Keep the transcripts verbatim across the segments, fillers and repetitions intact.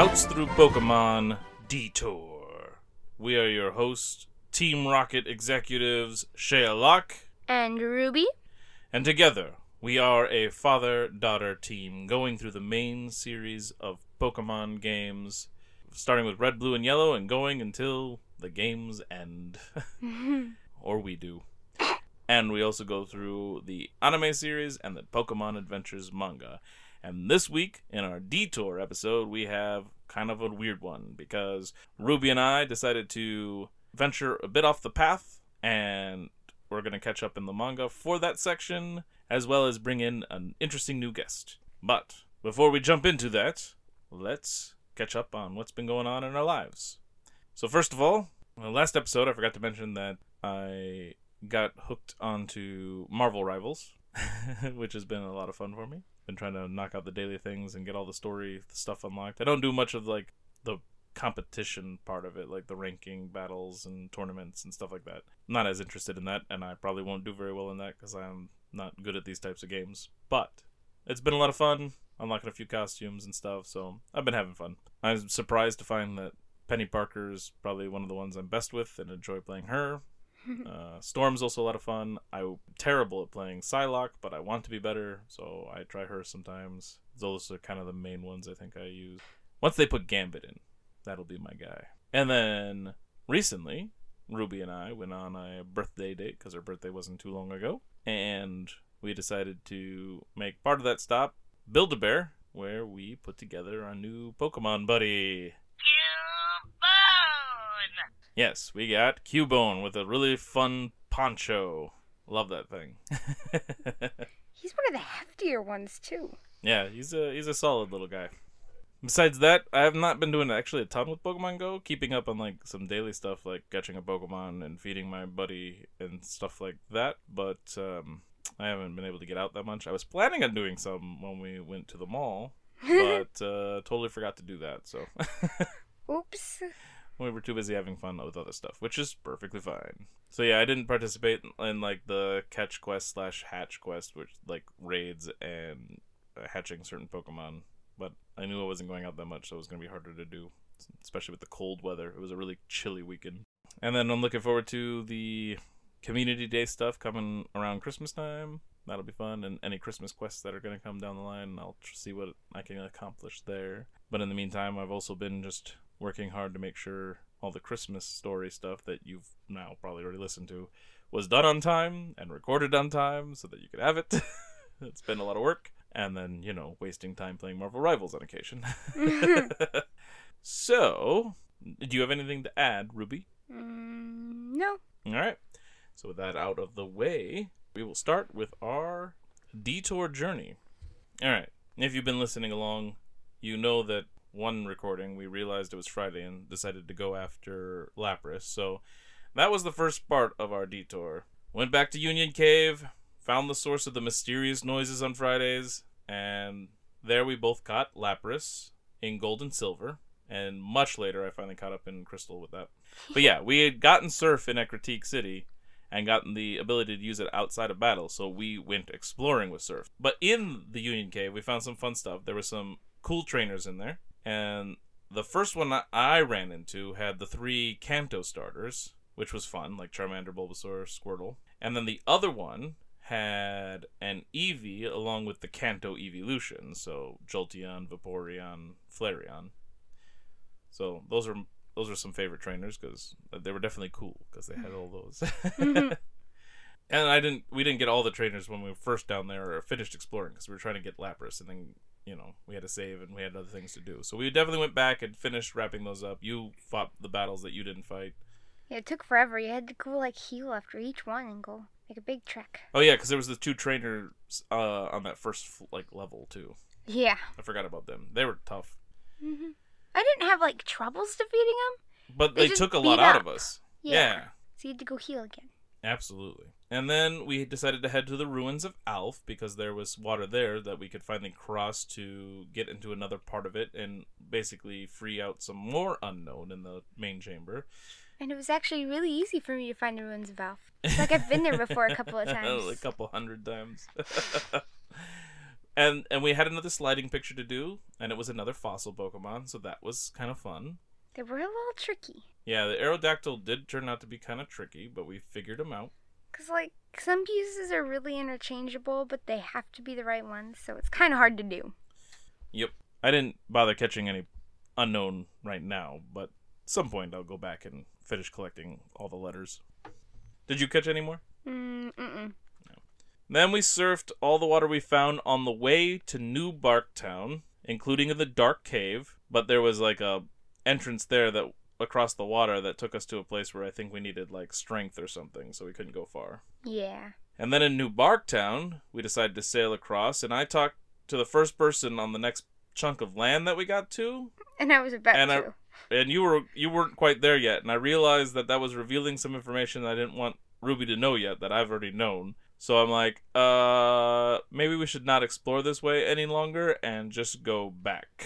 Routes Through Pokemon Detour. We are your hosts, Team Rocket executives Shea Locke and Ruby. And together, we are a father-daughter team going through the main series of Pokemon games, starting with Red, Blue, and Yellow and going until the games end. Or we do. And we also go through the anime series and the Pokemon Adventures manga. And this week, in our Detour episode, we have kind of a weird one, because Ruby and I decided to venture a bit off the path, and we're going to catch up in the manga for that section, as well as bring in an interesting new guest. But before we jump into that, let's catch up on what's been going on in our lives. So first of all, in the last episode, I forgot to mention that I got hooked onto Marvel Rivals, which has been a lot of fun for me. Been trying to knock out the daily things and get all the story stuff unlocked. I don't do much of like the competition part of it, like the ranking battles and tournaments and stuff like that. I'm not as interested in that, and I probably won't do very well in that because I'm not good at these types of games. But it's been a lot of fun, unlocking a few costumes and stuff, so I've been having fun. I'm surprised to find that Penny Parker is probably one of the ones I'm best with and enjoy playing her. Uh, Storm's also a lot of fun. I'm terrible at playing Psylocke, but I want to be better, so I try her sometimes. Those are kind of the main ones I think I use. Once they put Gambit in, that'll be my guy. And then, recently, Ruby and I went on a birthday date, because her birthday wasn't too long ago, and we decided to make part of that stop Build-A-Bear, where we put together our new Pokemon buddy. Yes, we got Cubone with a really fun poncho. Love that thing. He's one of the heftier ones, too. Yeah, he's a he's a solid little guy. Besides that, I have not been doing actually a ton with Pokemon Go, keeping up on like some daily stuff like catching a Pokemon and feeding my buddy and stuff like that, but um, I haven't been able to get out that much. I was planning on doing some when we went to the mall, but uh, totally forgot to do that, so... Oops. We were too busy having fun with other stuff, which is perfectly fine. So yeah, I didn't participate in, in like the catch quest slash hatch quest, which like raids and uh, hatching certain Pokemon. But I knew I wasn't going out that much, so it was going to be harder to do, especially with the cold weather. It was a really chilly weekend. And then I'm looking forward to the Community Day stuff coming around Christmas time. That'll be fun, and any Christmas quests that are going to come down the line, I'll tr- see what I can accomplish there. But in the meantime, I've also been just working hard to make sure all the Christmas story stuff that you've now probably already listened to was done on time and recorded on time so that you could have it. It's been a lot of work. And then, you know, wasting time playing Marvel Rivals on occasion. So, do you have anything to add, Ruby? Mm, no. All right. So with that out of the way, we will start with our Detour journey. All right. If you've been listening along, you know that one recording, we realized it was Friday and decided to go after Lapras. So that was the first part of our detour. Went back to Union Cave, found the source of the mysterious noises on Fridays, and there we both caught Lapras in Gold and Silver. And much later, I finally caught up in Crystal with that. But yeah, we had gotten Surf in Ecruteak City and gotten the ability to use it outside of battle, so we went exploring with Surf. But in the Union Cave, we found some fun stuff. There were some cool trainers in there. And the first one I ran into had the three Kanto starters, which was fun, like Charmander, Bulbasaur, Squirtle. And then the other one had an Eevee along with the Kanto Evolution, so Jolteon, Vaporeon, Flareon. So those are those are some favorite trainers because they were definitely cool because they had all those. Mm-hmm. And I didn't we didn't get all the trainers when we were first down there or finished exploring because we were trying to get Lapras, and then, you know, we had to save and we had other things to do. So we definitely went back and finished wrapping those up. You fought the battles that you didn't fight. Yeah, it took forever. You had to go, like, heal after each one and go make a big trek. Oh, yeah, because there was the two trainers uh, on that first, like, level, too. Yeah. I forgot about them. They were tough. Mm-hmm. I didn't have, like, troubles defeating them. But they, they took a lot out of us. Yeah. yeah. So you had to go heal again. Absolutely. And then we decided to head to the ruins of Alph because there was water there that we could finally cross to get into another part of it and basically free out some more unknown in the main chamber. And it was actually really easy for me to find the ruins of Alph. It's like I've been there before a couple of times. A couple hundred times. And and we had another sliding picture to do, and it was another fossil Pokemon, so that was kind of fun. They were a little tricky. Yeah, the Aerodactyl did turn out to be kind of tricky, but we figured them out. Because, like, some pieces are really interchangeable, but they have to be the right ones, so it's kind of hard to do. Yep. I didn't bother catching any unknown right now, but at some point I'll go back and finish collecting all the letters. Did you catch any more? Mm, mm-mm. No. Then we surfed all the water we found on the way to New Barktown, including in the Dark Cave, but there was, like, a entrance there that across the water that took us to a place where I think we needed like strength or something, so we couldn't go far. Yeah. And then in New Barktown, we decided to sail across, and I talked to the first person on the next chunk of land that we got to. And I was about and to. I, and you were you weren't quite there yet, and I realized that that was revealing some information that I didn't want Ruby to know yet that I've already known. So I'm like, uh, maybe we should not explore this way any longer and just go back.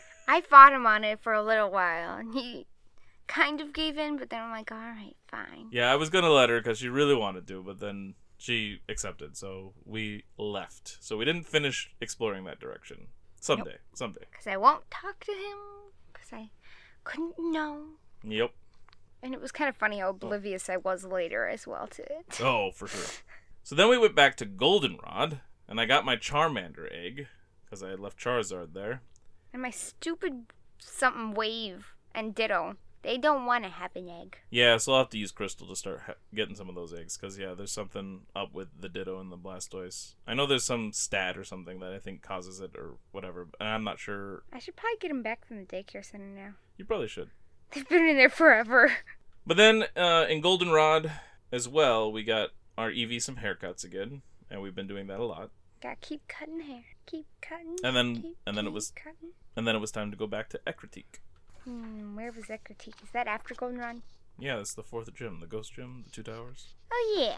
I fought him on it for a little while, and he kind of gave in, but then I'm like, all right, fine. Yeah, I was going to let her because she really wanted to, but then she accepted, so we left. So we didn't finish exploring that direction. Someday, nope. someday. Because I won't talk to him, because I couldn't know. Yep. And it was kind of funny how oblivious oh. I was later as well to it. Oh, for sure. So then we went back to Goldenrod, and I got my Charmander egg, because I had left Charizard there. And my stupid something wave and Ditto, they don't want to have an egg. Yeah, so I'll have to use Crystal to start ha- getting some of those eggs, because, yeah, there's something up with the Ditto and the Blastoise. I know there's some stat or something that I think causes it or whatever, and I'm not sure. I should probably get them back from the daycare center now. You probably should. They've been in there forever. But then, uh, in Goldenrod as well, we got our Eevee some haircuts again, and we've been doing that a lot. Gotta keep cutting hair. Keep cutting. And then, keep, and then keep it was, cutting. and then it was time to go back to Ecruteak. Hmm, where was Ecruteak? Is that after Goldenrod? Yeah, that's the fourth gym, the Ghost Gym, the two towers. Oh yeah.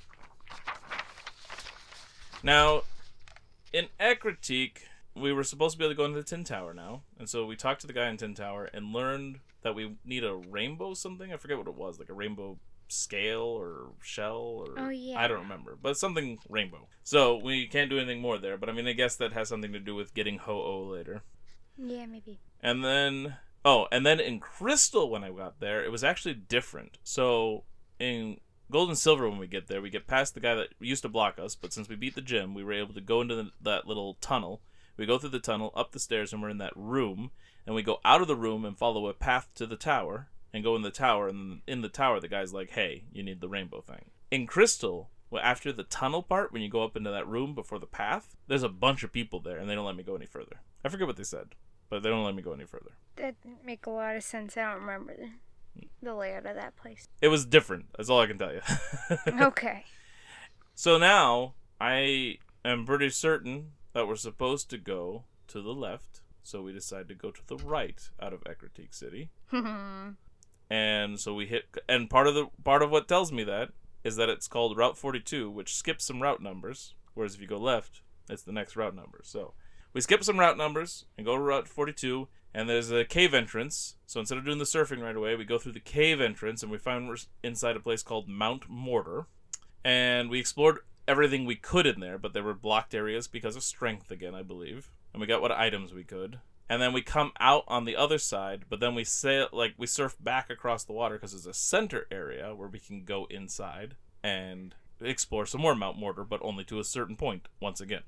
Now, in Ecruteak, we were supposed to be able to go into the Tin Tower now, and so we talked to the guy in Tin Tower and learned that we need a rainbow something. I forget what it was, like a rainbow scale or shell or oh, yeah. I don't remember, but something rainbow. So we can't do anything more there, but I mean I guess that has something to do with getting Ho-Oh later. Yeah, maybe. And then oh, and then in Crystal when I got there, it was actually different. So in Gold and Silver when we get there, we get past the guy that used to block us, but since we beat the gym, we were able to go into the, that little tunnel. We go through the tunnel, up the stairs, and we're in that room, and we go out of the room and follow a path to the tower. And go in the tower, and in the tower, the guy's like, hey, you need the rainbow thing. In Crystal, well, after the tunnel part, when you go up into that room before the path, there's a bunch of people there, and they don't let me go any further. I forget what they said, but they don't let me go any further. That didn't make a lot of sense. I don't remember the, the layout of that place. It was different. That's all I can tell you. Okay. So now, I am pretty certain that we're supposed to go to the left, so we decide to go to the right out of Ecruteak City. And so we hit, and part of the part of what tells me that is that it's called Route forty-two, which skips some route numbers. Whereas if you go left, it's the next route number. So we skip some route numbers and go to Route forty-two, and there's a cave entrance. So instead of doing the surfing right away, we go through the cave entrance, and we find we're inside a place called Mount Mortar. And we explored everything we could in there, but there were blocked areas because of strength again, I believe. And we got what items we could. And then we come out on the other side, but then we sail, like, we surf back across the water because there's a center area where we can go inside and explore some more Mount Mortar, but only to a certain point, once again.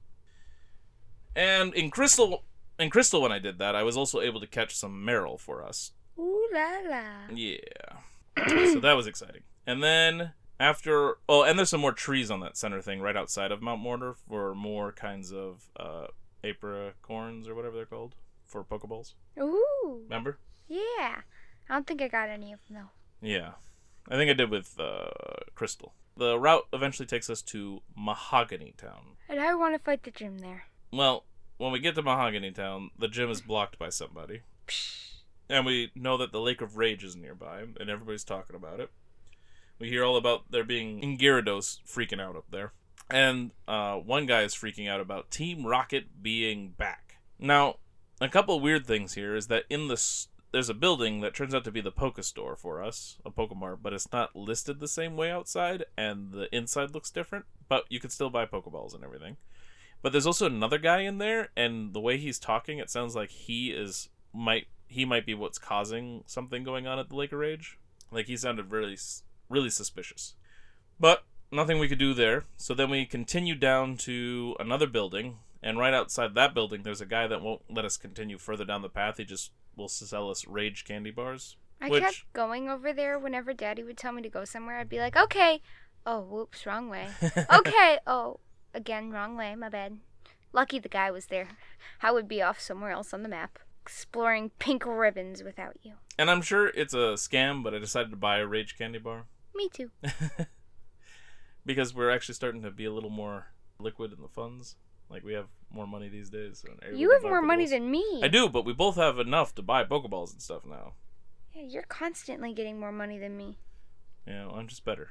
And in Crystal, in Crystal when I did that, I was also able to catch some Meryl for us. Ooh la la. Yeah. So that was exciting. And then after, oh, and there's some more trees on that center thing right outside of Mount Mortar for more kinds of, uh, apricorns or whatever they're called for Pokeballs. Ooh. Remember? Yeah. I don't think I got any of them though. Yeah. I think I did with uh, Crystal. The route eventually takes us to Mahogany Town. And I want to fight the gym there. Well, when we get to Mahogany Town, the gym is blocked by somebody. Psh. And we know that the Lake of Rage is nearby, and everybody's talking about it. We hear all about there being Gyarados freaking out up there. And uh, one guy is freaking out about Team Rocket being back. Now, a couple weird things here is that in this, there's a building that turns out to be the Pokestore for us, a Pokemart, but it's not listed the same way outside, and the inside looks different, but you can still buy Pokeballs and everything. But there's also another guy in there, and the way he's talking, it sounds like he is might he might be what's causing something going on at the Lake of Rage. Like, he sounded really, really suspicious. But nothing we could do there. So then we continue down to another building, and right outside that building, there's a guy that won't let us continue further down the path. He just will sell us Rage candy bars. I which... kept going over there whenever Daddy would tell me to go somewhere. I'd be like, okay. Oh, whoops, wrong way. Okay. Oh, again, wrong way. My bad. Lucky the guy was there. I would be off somewhere else on the map, exploring pink ribbons without you. And I'm sure it's a scam, but I decided to buy a Rage candy bar. Me too. Because we're actually starting to be a little more liquid in the funds. Like, we have more money these days. So you have more money than me. I do, but we both have enough to buy Pokeballs and stuff now. Yeah, you're constantly getting more money than me. Yeah, well, I'm just better.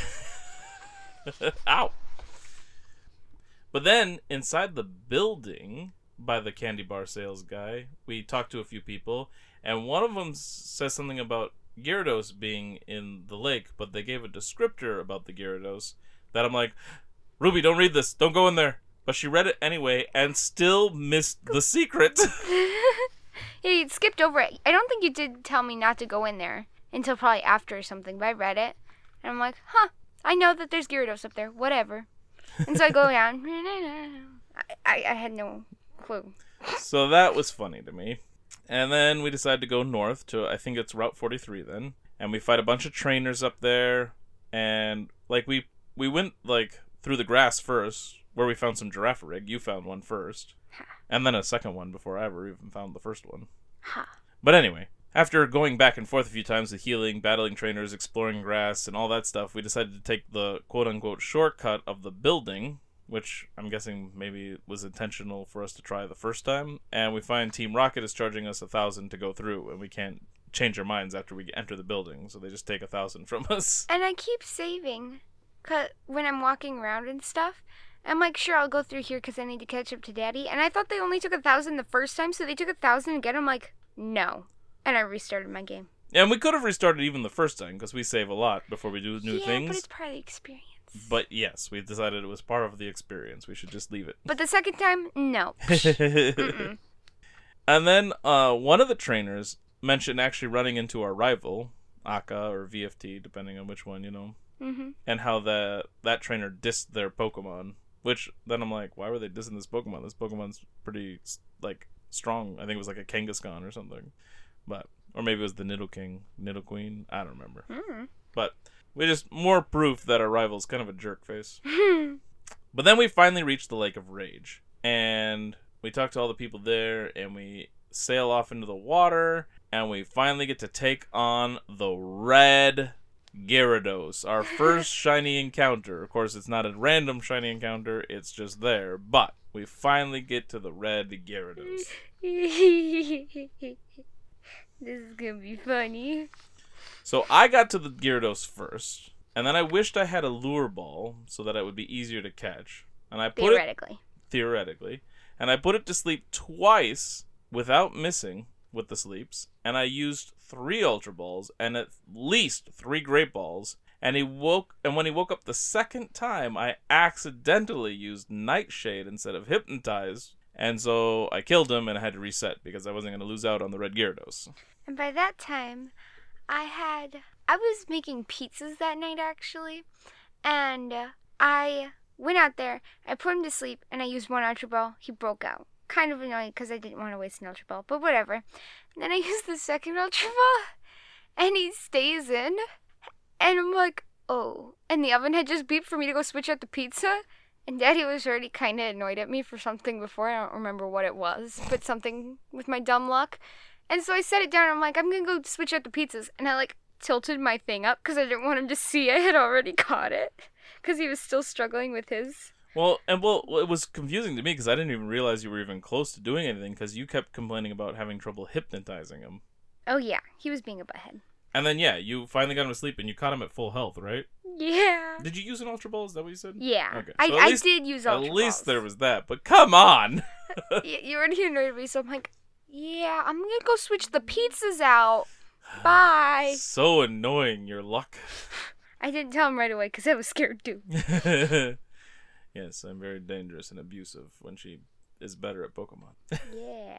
Ow! But then, inside the building, by the candy bar sales guy, we talked to a few people, and one of them says something about Gyarados being in the lake, but they gave a descriptor about the Gyarados that I'm like, Ruby, don't read this, don't go in there. But she read it anyway and still missed the secret. Yeah, you skipped over it. I don't think you did tell me not to go in there until probably after or something, but I read it, and I'm like, huh, I know that there's Gyarados up there, whatever. And so I go down. I, I, I had no clue. So that was funny to me. And then we decided to go north to, I think it's Route forty-three then. And we fight a bunch of trainers up there. And, like, we we went, like, through the grass first, where we found some Girafarig. You found one first. Ha. And then a second one before I ever even found the first one. Ha. But anyway, after going back and forth a few times with healing, battling trainers, exploring grass, and all that stuff, we decided to take the quote-unquote shortcut of the building, which I'm guessing maybe was intentional for us to try the first time, and we find Team Rocket is charging us a thousand to go through, and we can't change our minds after we enter the building, so they just take a thousand from us. And I keep saving, cause when I'm walking around and stuff, I'm like, sure, I'll go through here because I need to catch up to Daddy, and I thought they only took a thousand the first time, so they took a thousand again. I'm like, no. And I restarted my game. And we could have restarted even the first time, because we save a lot before we do new yeah, things. Yeah, but it's part of the experience. But yes, we decided it was part of the experience. We should just leave it. But the second time, no. Mm-mm. And then uh, one of the trainers mentioned actually running into our rival, Aka or V F T, depending on which one, you know. Mm-hmm. And how the, that trainer dissed their Pokemon. Which, then I'm like, why were they dissing this Pokemon? This Pokemon's pretty, like, strong. I think it was like a Kangaskhan or something. But, or maybe it was the Nidoking, Nidoqueen. I don't remember. Mm-hmm. But we just more proof that our rival's kind of a jerk face. But then we finally reached the Lake of Rage, and we talked to all the people there, and we sail off into the water, and we finally get to take on the red Gyarados, our first shiny encounter. Of course, it's not a random shiny encounter; it's just there. But we finally get to the red Gyarados. This is gonna be funny. So I got to the Gyarados first, and then I wished I had a lure ball so that it would be easier to catch. And I put Theoretically. it theoretically, and I put it to sleep twice without missing with the sleeps, and I used three Ultra Balls and at least three Great Balls. And he woke, and when he woke up the second time, I accidentally used Nightshade instead of Hypnotize. And so I killed him and I had to reset because I wasn't going to lose out on the red Gyarados. And by that time, I had... I was making pizzas that night, actually. And uh, I went out there, I put him to sleep, and I used one Ultra Ball. He broke out. Kind of annoying because I didn't want to waste an Ultra Ball, but whatever. And then I used the second Ultra Ball, and he stays in. And I'm like, oh. And the oven had just beeped for me to go switch out the pizza. And Daddy was already kind of annoyed at me for something before. I don't remember what it was, but something with my dumb luck. And so I set it down. And I'm like, I'm going to go switch out the pizzas. And I, like, tilted my thing up because I didn't want him to see I had already caught it. Because he was still struggling with his. Well, and well, it was confusing to me because I didn't even realize you were even close to doing anything because you kept complaining about having trouble hypnotizing him. Oh, yeah. He was being a butthead. And then, yeah, you finally got him to sleep and you caught him at full health, right? Yeah. Did you use an Ultra Ball? Is that what you said? Yeah. Okay. I, So at I least- did use Ultra At least Balls. there was that, but come on! you, you already annoyed me, so I'm like, yeah, I'm going to go switch the pizzas out. Bye. So annoying, your luck. I didn't tell him right away because I was scared too. Yes, I'm very dangerous and abusive when she is better at Pokemon. Yeah.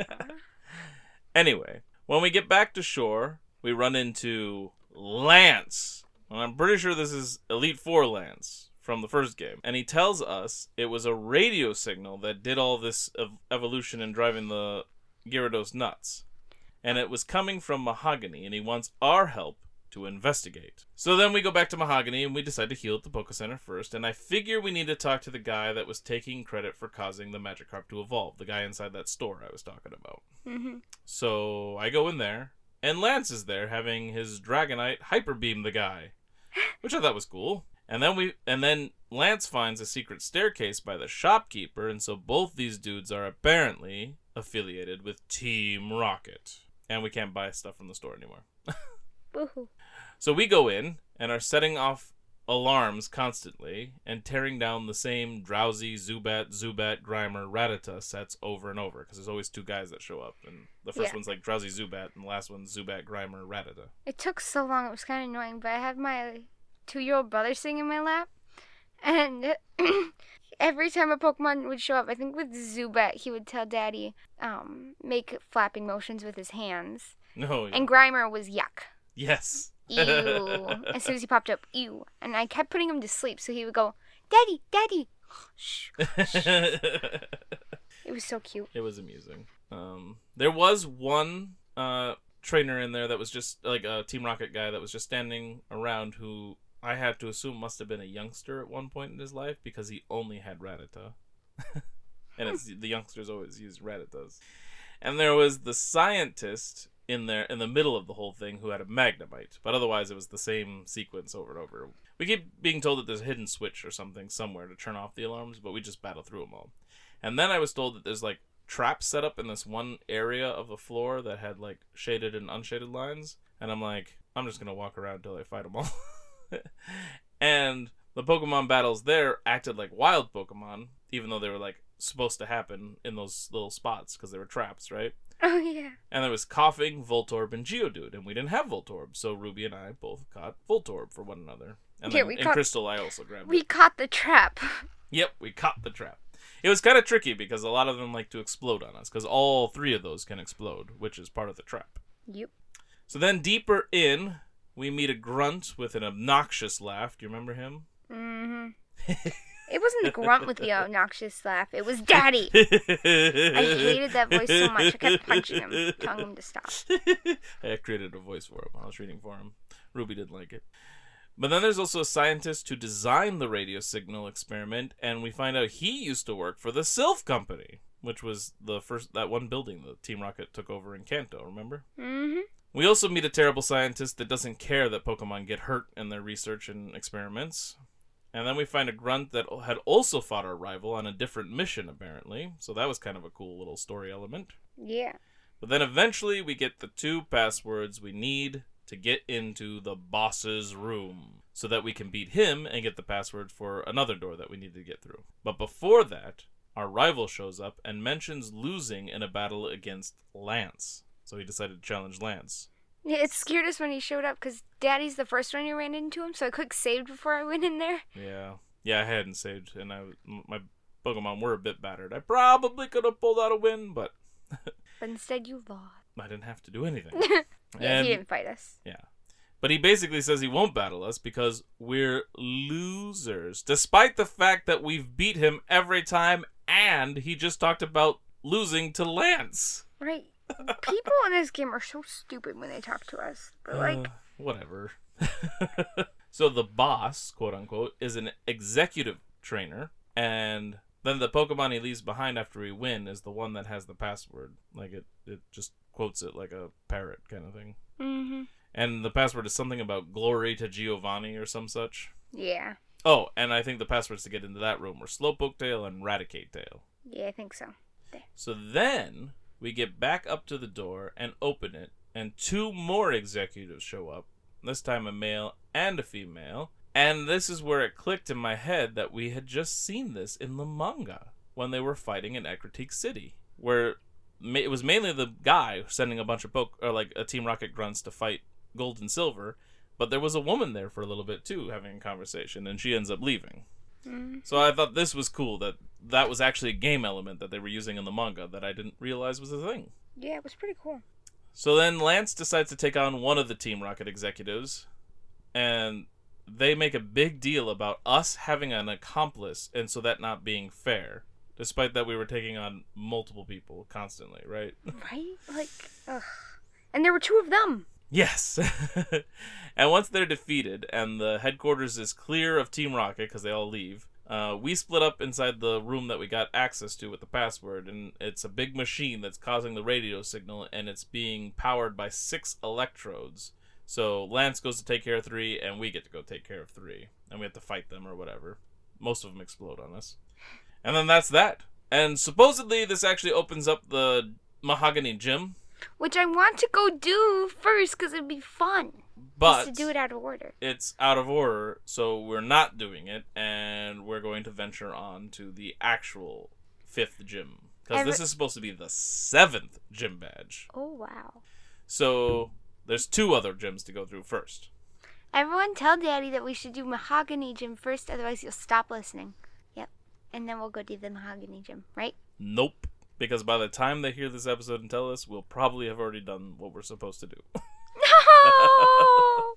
Anyway, when we get back to shore, we run into Lance. And I'm pretty sure this is Elite Four Lance from the first game. And he tells us it was a radio signal that did all this ev- evolution and driving the Gyarados nuts. And it was coming from Mahogany, and he wants our help to investigate. So then we go back to Mahogany, and we decide to heal at the Poké Center first, and I figure we need to talk to the guy that was taking credit for causing the Magikarp to evolve, the guy inside that store I was talking about. Mm-hmm. So I go in there, and Lance is there having his Dragonite Hyper Beam the guy, which I thought was cool. And then we, and then Lance finds a secret staircase by the shopkeeper, and so both these dudes are apparently affiliated with Team Rocket. And we can't buy stuff from the store anymore. Woohoo. So we go in and are setting off alarms constantly and tearing down the same Drowsy, Zubat, Zubat, Grimer, Rattata sets over and over because there's always two guys that show up. And the first Yeah. one's like Drowsy, Zubat, and the last one's Zubat, Grimer, Rattata. It took so long, it was kind of annoying, but I had my two-year-old brother sitting in my lap, and every time a Pokemon would show up, I think with Zubat, he would tell Daddy, um, make flapping motions with his hands. No, yeah. And Grimer was yuck. Yes. Ew. As soon as he popped up, ew. And I kept putting him to sleep, so he would go, Daddy, Daddy. Shh, shh. It was so cute. It was amusing. Um, there was one uh, trainer in there that was just like a Team Rocket guy that was just standing around who I had to assume must have been a youngster at one point in his life because he only had Rattata. And it's, the youngsters always use Rattatas. And there was the scientist in there in the middle of the whole thing who had a Magnemite, but otherwise it was the same sequence over and over. We keep being told that there's a hidden switch or something somewhere to turn off the alarms, but we just battle through them all. And then I was told that there's like traps set up in this one area of the floor that had like shaded and unshaded lines, and I'm like, I'm just gonna walk around till I fight them all. And the Pokemon battles there acted like wild Pokemon, even though they were like supposed to happen in those little spots because they were traps, right? Oh, yeah. And there was Coughing, Voltorb, and Geodude, and we didn't have Voltorb, so Ruby and I both caught Voltorb for one another. And Yeah, then we in caught- Crystal, I also grabbed We it. caught the trap. Yep, we caught the trap. It was kind of tricky because a lot of them like to explode on us, because all three of those can explode, which is part of the trap. Yep. So then deeper in, we meet a grunt with an obnoxious laugh. Do you remember him? Mm-hmm. It wasn't Grunt with the obnoxious laugh. It was Daddy. I hated that voice so much. I kept punching him, telling him to stop. I created a voice for him. I was reading for him. Ruby didn't like it. But then there's also a scientist who designed the radio signal experiment, and we find out he used to work for the Sylph Company, which was the first that one building that Team Rocket took over in Kanto, remember? Mm-hmm. We also meet a terrible scientist that doesn't care that Pokemon get hurt in their research and experiments. And then we find a grunt that had also fought our rival on a different mission, apparently. So that was kind of a cool little story element. Yeah. But then eventually we get the two passwords we need to get into the boss's room so that we can beat him and get the password for another door that we need to get through. But before that, our rival shows up and mentions losing in a battle against Lance. So he decided to challenge Lance. Yeah, it scared us when he showed up because Daddy's the first one who ran into him, so I quick saved before I went in there. Yeah. Yeah, I hadn't saved, and I my Pokemon were a bit battered. I probably could have pulled out a win, but But instead you lost. I didn't have to do anything. Yeah, And- he didn't fight us. Yeah. But he basically says he won't battle us because we're losers, despite the fact that we've beat him every time, and he just talked about losing to Lance. Right. People in this game are so stupid when they talk to us. But, like, Uh, whatever. So the boss, quote unquote, is an executive trainer, and then the Pokemon he leaves behind after we win is the one that has the password. Like it, it just quotes it like a parrot kind of thing. mm-hmm. And the password is something about glory to Giovanni or some such. Yeah. Oh, and I think the passwords to get into that room were Slowpoke Tail and Raticate Tail. Yeah, I think so. So then we get back up to the door and open it, and two more executives show up. This time a male and a female. And this is where it clicked in my head that we had just seen this in the manga when they were fighting in Ecruteak City, where ma- it was mainly the guy sending a bunch of poke or like a Team Rocket grunts to fight Gold and Silver, but there was a woman there for a little bit too having a conversation, and she ends up leaving. Mm. So I thought this was cool, that that was actually a game element that they were using in the manga that I didn't realize was a thing. Yeah, it was pretty cool. So then Lance decides to take on one of the Team Rocket executives, and they make a big deal about us having an accomplice, and so that not being fair, despite that we were taking on multiple people constantly, right? Right? Like, ugh. And there were two of them. Yes. And once they're defeated and the headquarters is clear of Team Rocket because they all leave, uh, we split up inside the room that we got access to with the password, and it's a big machine that's causing the radio signal, and it's being powered by six electrodes. So Lance goes to take care of three, and we get to go take care of three, and we have to fight them or whatever. Most of them explode on us. And then that's that. And supposedly this actually opens up the Mahogany Gym. Which I want to go do first because it'd be fun. But Just to do it out of order. It's out of order, so we're not doing it, and we're going to venture on to the actual fifth gym. Because Every- this is supposed to be the seventh gym badge. Oh, wow. So there's two other gyms to go through first. Everyone tell Daddy that we should do Mahogany Gym first, otherwise you'll stop listening. Yep. And then we'll go do the Mahogany Gym, right? Nope. Because by the time they hear this episode and tell us, we'll probably have already done what we're supposed to do. No!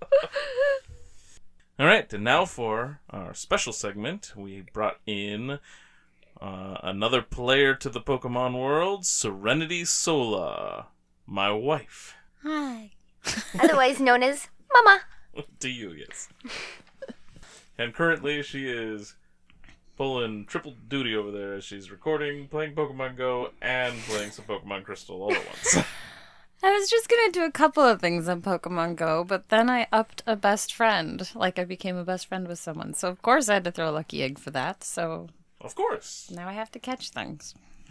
All right, and now for our special segment, we brought in uh, another player to the Pokemon world, Serenity Sola, my wife. Hi. Otherwise known as Mama. To you, yes. And currently she is pulling triple duty over there as she's recording, playing Pokemon Go, and playing some Pokemon Crystal all at once. I was just going to do a couple of things on Pokemon Go, but then I upped a best friend. Like, I became a best friend with someone. So, of course, I had to throw a lucky egg for that. So, Of course. now I have to catch things.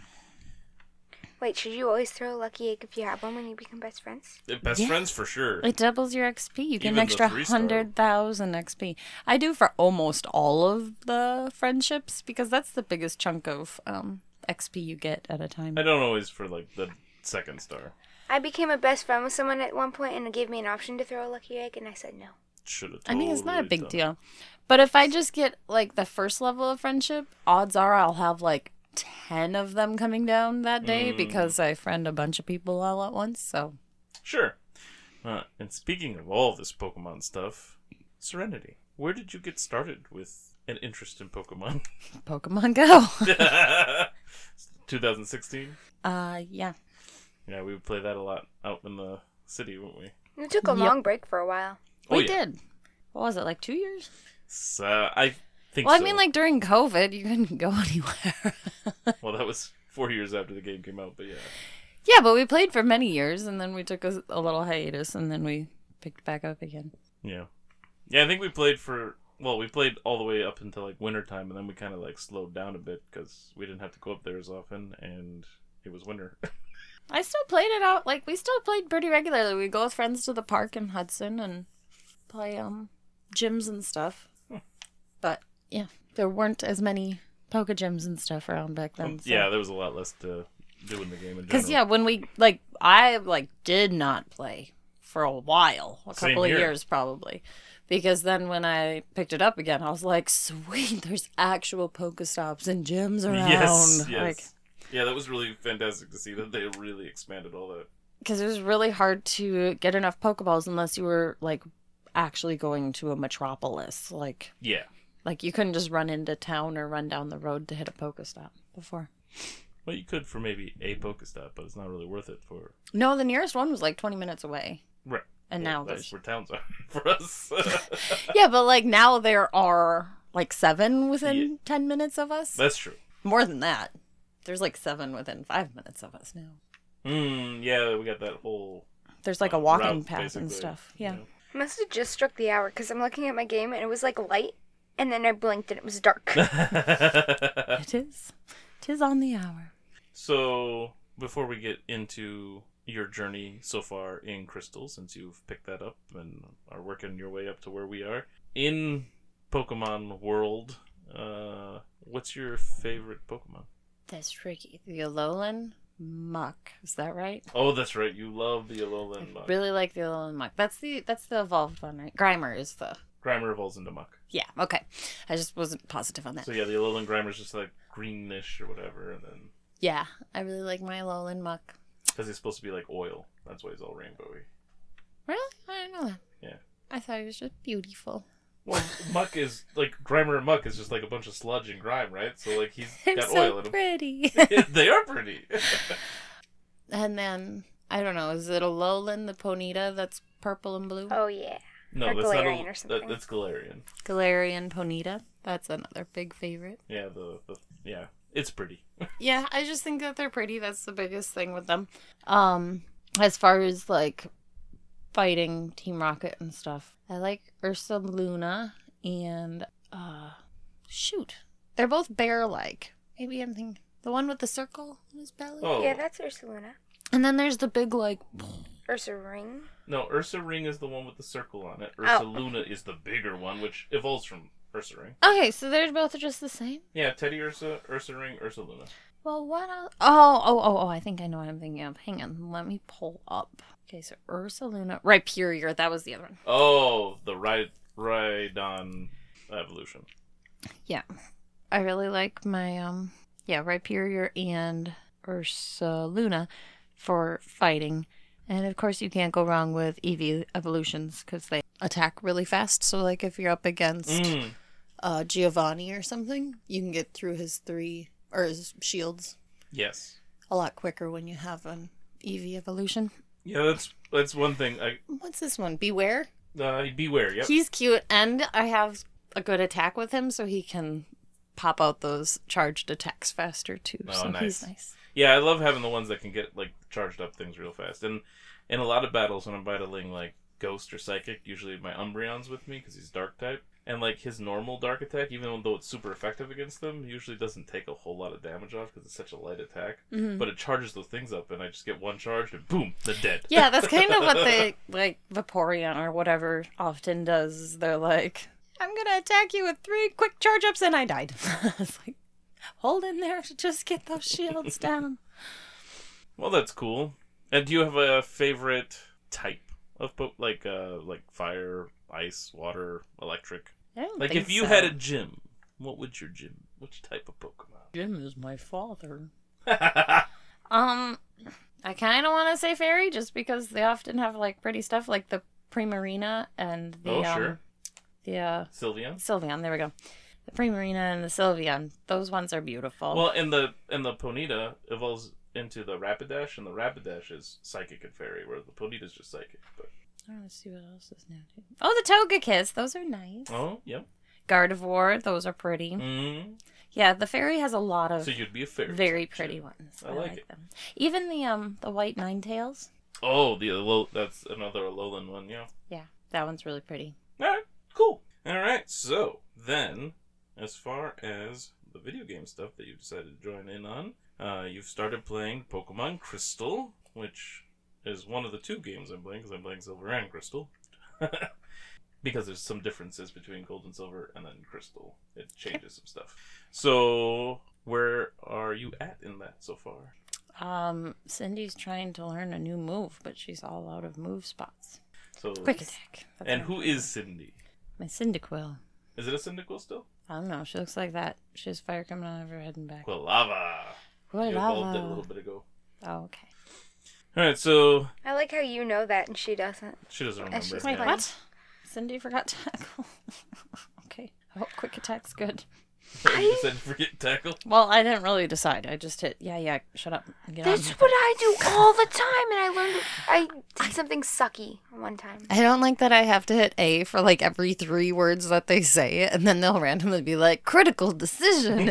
Wait, should you always throw a lucky egg if you have one when you become best friends? Uh, Best Yeah. friends for sure. It doubles your X P. You get Even an the extra three-star. one hundred thousand X P. I do for almost all of the friendships, because that's the biggest chunk of um, X P you get at a time. I don't always for, like, the second star. I became a best friend with someone at one point and it gave me an option to throw a lucky egg, and I said no. Should have I mean, it's not a big done. deal. But if I just get, like, the first level of friendship, odds are I'll have, like, ten of them coming down that day Mm. because I friend a bunch of people all at once, so. Sure. Uh, and speaking of all this Pokemon stuff, Serenity, where did you get started with an interest in Pokemon? Pokemon Go. twenty sixteen? uh, yeah. Yeah, we would play that a lot out in the city, wouldn't we? We took a Yep. long break for a while. Oh, We yeah. did. What was it, like two years? So, I think Well, so. I mean, like, during COVID, you couldn't go anywhere. Well, that was four years after the game came out, but yeah. Yeah, but we played for many years, and then we took a, a little hiatus, and then we picked back up again. Yeah. Yeah, I think we played for... Well, we played all the way up until, like, wintertime, and then we kind of, like, slowed down a bit because we didn't have to go up there as often, and it was winter. I still played it out. Like, we still played pretty regularly. We'd go with friends to the park in Hudson and play um gyms and stuff. Hmm. But, yeah, there weren't as many Poke gyms and stuff around back then. so. Yeah, there was a lot less to do in the game in general. Because, yeah, when we, like, I, like, did not play for a while. A Same couple of here. years, probably. Because then when I picked it up again, I was like, sweet, there's actual Pokestops and gyms around. Yes, yes. Like, yeah, that was really fantastic to see that they really expanded all that. because it was really hard to get enough Pokeballs unless you were, like, actually going to a metropolis. Like, Yeah. like you couldn't just run into town or run down the road to hit a Pokestop before. Well, you could for maybe a Pokestop, but it's not really worth it for... No, the nearest one was, like, twenty minutes away. Right. And Well, now that's there's... where towns are for us. Yeah, but, like, now there are, like, seven within Yeah. ten minutes of us. That's true. More than that. There's, like, seven within five minutes of us now. Hmm, yeah, we got that whole... There's, like, a uh, walking route, path and basically. stuff. Yeah. I must have just struck the hour because I'm looking at my game and it was like light, and then I blinked and it was dark. It is. It is on the hour. So, before we get into your journey so far in Crystal, since you've picked that up and are working your way up to where we are, in Pokemon World, uh, what's your favorite Pokemon? That's tricky. The Alolan Muck. Is that right? Oh, that's right. You love the Alolan Muck. Really like the Alolan Muck. That's the that's the evolved one, right? Grimer is the Grimer evolves into Muck. Yeah, okay. I just wasn't positive on that. So yeah, the Alolan Grimer's just like greenish or whatever, and then Yeah, I really like my Alolan Muck. because he's supposed to be like oil. That's why he's all rainbowy. Really? I didn't know that. Yeah. I thought he was just beautiful. Well, Muck is like Grimer and Muck is just like a bunch of sludge and grime, right? So like he's They're got so oil in him. pretty. They are pretty. And then, I don't know, is it Alolan, the Ponyta, that's purple and blue? Oh yeah. No, Or that's Galarian not or a, something. that, that's Galarian. Galarian Ponyta. That's another big favorite. Yeah, the, the yeah, it's pretty. Yeah, I just think that they're pretty. That's the biggest thing with them. Um, as far as like fighting Team Rocket and stuff, I like Ursa Luna and uh, shoot, they're both bear-like. Maybe I'm thinking the one with the circle on his belly. Oh. Yeah, that's Ursaluna. And then there's the big like. Ursa Ring. No, Ursa Ring is the one with the circle on it. Ursa Oh. Luna is the bigger one, which evolves from Ursa Ring. Okay, so they're both just the same. Yeah, Teddy Ursa, Ursa Ring, Ursa Luna. Well, what else? Oh, oh, oh, oh, I think I know what I'm thinking of. Hang on, let me pull up. Okay, so Ursa Luna. Rhyperior, that was the other one. Oh, the Rhy- Rhydon evolution. Yeah. I really like my, um, yeah, Rhyperior and Ursa Luna for fighting. And of course, you can't go wrong with Eevee evolutions because they attack really fast. So, like, if you're up against Mm. uh, Giovanni or something, you can get through his three, or his shields Yes. a lot quicker when you have an Eevee evolution. Yeah, that's that's one thing. I What's this one? Beware? uh, beware. Yep. He's cute, and I have a good attack with him, so he can pop out those charged attacks faster, too. Oh, so nice. he's nice. Yeah, I love having the ones that can get like charged up things real fast. And in a lot of battles, when I'm battling like Ghost or Psychic, usually my Umbreon's with me because he's Dark type, and like his normal Dark attack, even though it's super effective against them, usually doesn't take a whole lot of damage off because it's such a light attack. Mhm. But it charges those things up, and I just get one charged, and boom, they're dead. Yeah, that's kind of what they, like, Vaporeon or whatever often does. Is they're like, I'm going to attack you with three quick charge ups, and I died. It's like, hold in there to just get those shields down. Well, that's cool. And do you have a favorite type of po- like uh like fire, ice, water, electric? I don't Like think if you so. had a gym, what would your gym? Which type of Pokemon? Jim is my father. Um, I kind of want to say fairy just because they often have, like, pretty stuff like the Primarina and the, Oh, um, sure. the, uh, Sylveon. Sylveon, there we go. The Primarina and the Sylveon, those ones are beautiful. Well, and the and the Ponyta evolves into the Rapidash, and the Rapidash is psychic and fairy, where the Ponyta's just psychic. But I want to see what else is now, too. Oh, the Togekiss, those are nice. oh, yep. Gardevoir, those are pretty. Mm. Yeah, the fairy has a lot of So you'd be a fairy. very type pretty gym. ones. I I, like like, it. them. Even the um the white Ninetales. Oh, the Alo- that's another Alolan one, yeah. Yeah, that one's really pretty. All right, cool. All right, so then, as far as the video game stuff that you decided to join in on, uh, you've started playing Pokemon Crystal, which is one of the two games I'm playing, because I'm playing Silver and Crystal. Because there's some differences between Gold and Silver and then Crystal. It changes some stuff. So, where are you at in that so far? Um, Cindy's trying to learn a new move, but she's all out of move spots. So, Quick attack. That's and what who I'm- is Cindy? My Cyndaquil. Is it a Cyndaquil still? I don't know. She looks like that. She has fire coming out of her head and back. Quilava. You evolved it a little Quilava. bit ago. Oh, okay. Alright, so I like how you know that and she doesn't. she doesn't And remember. she's Wait, Yeah. what? Cindy forgot tackle. Okay. I hope quick attack's good. You decided to forget tackle? Well, I didn't really decide. I just hit, yeah, yeah, shut up. and Get That's on. what I do all the time, and I learned. I did something sucky one time. I don't like that I have to hit A for like every three words that they say, and then they'll randomly be like, critical decision.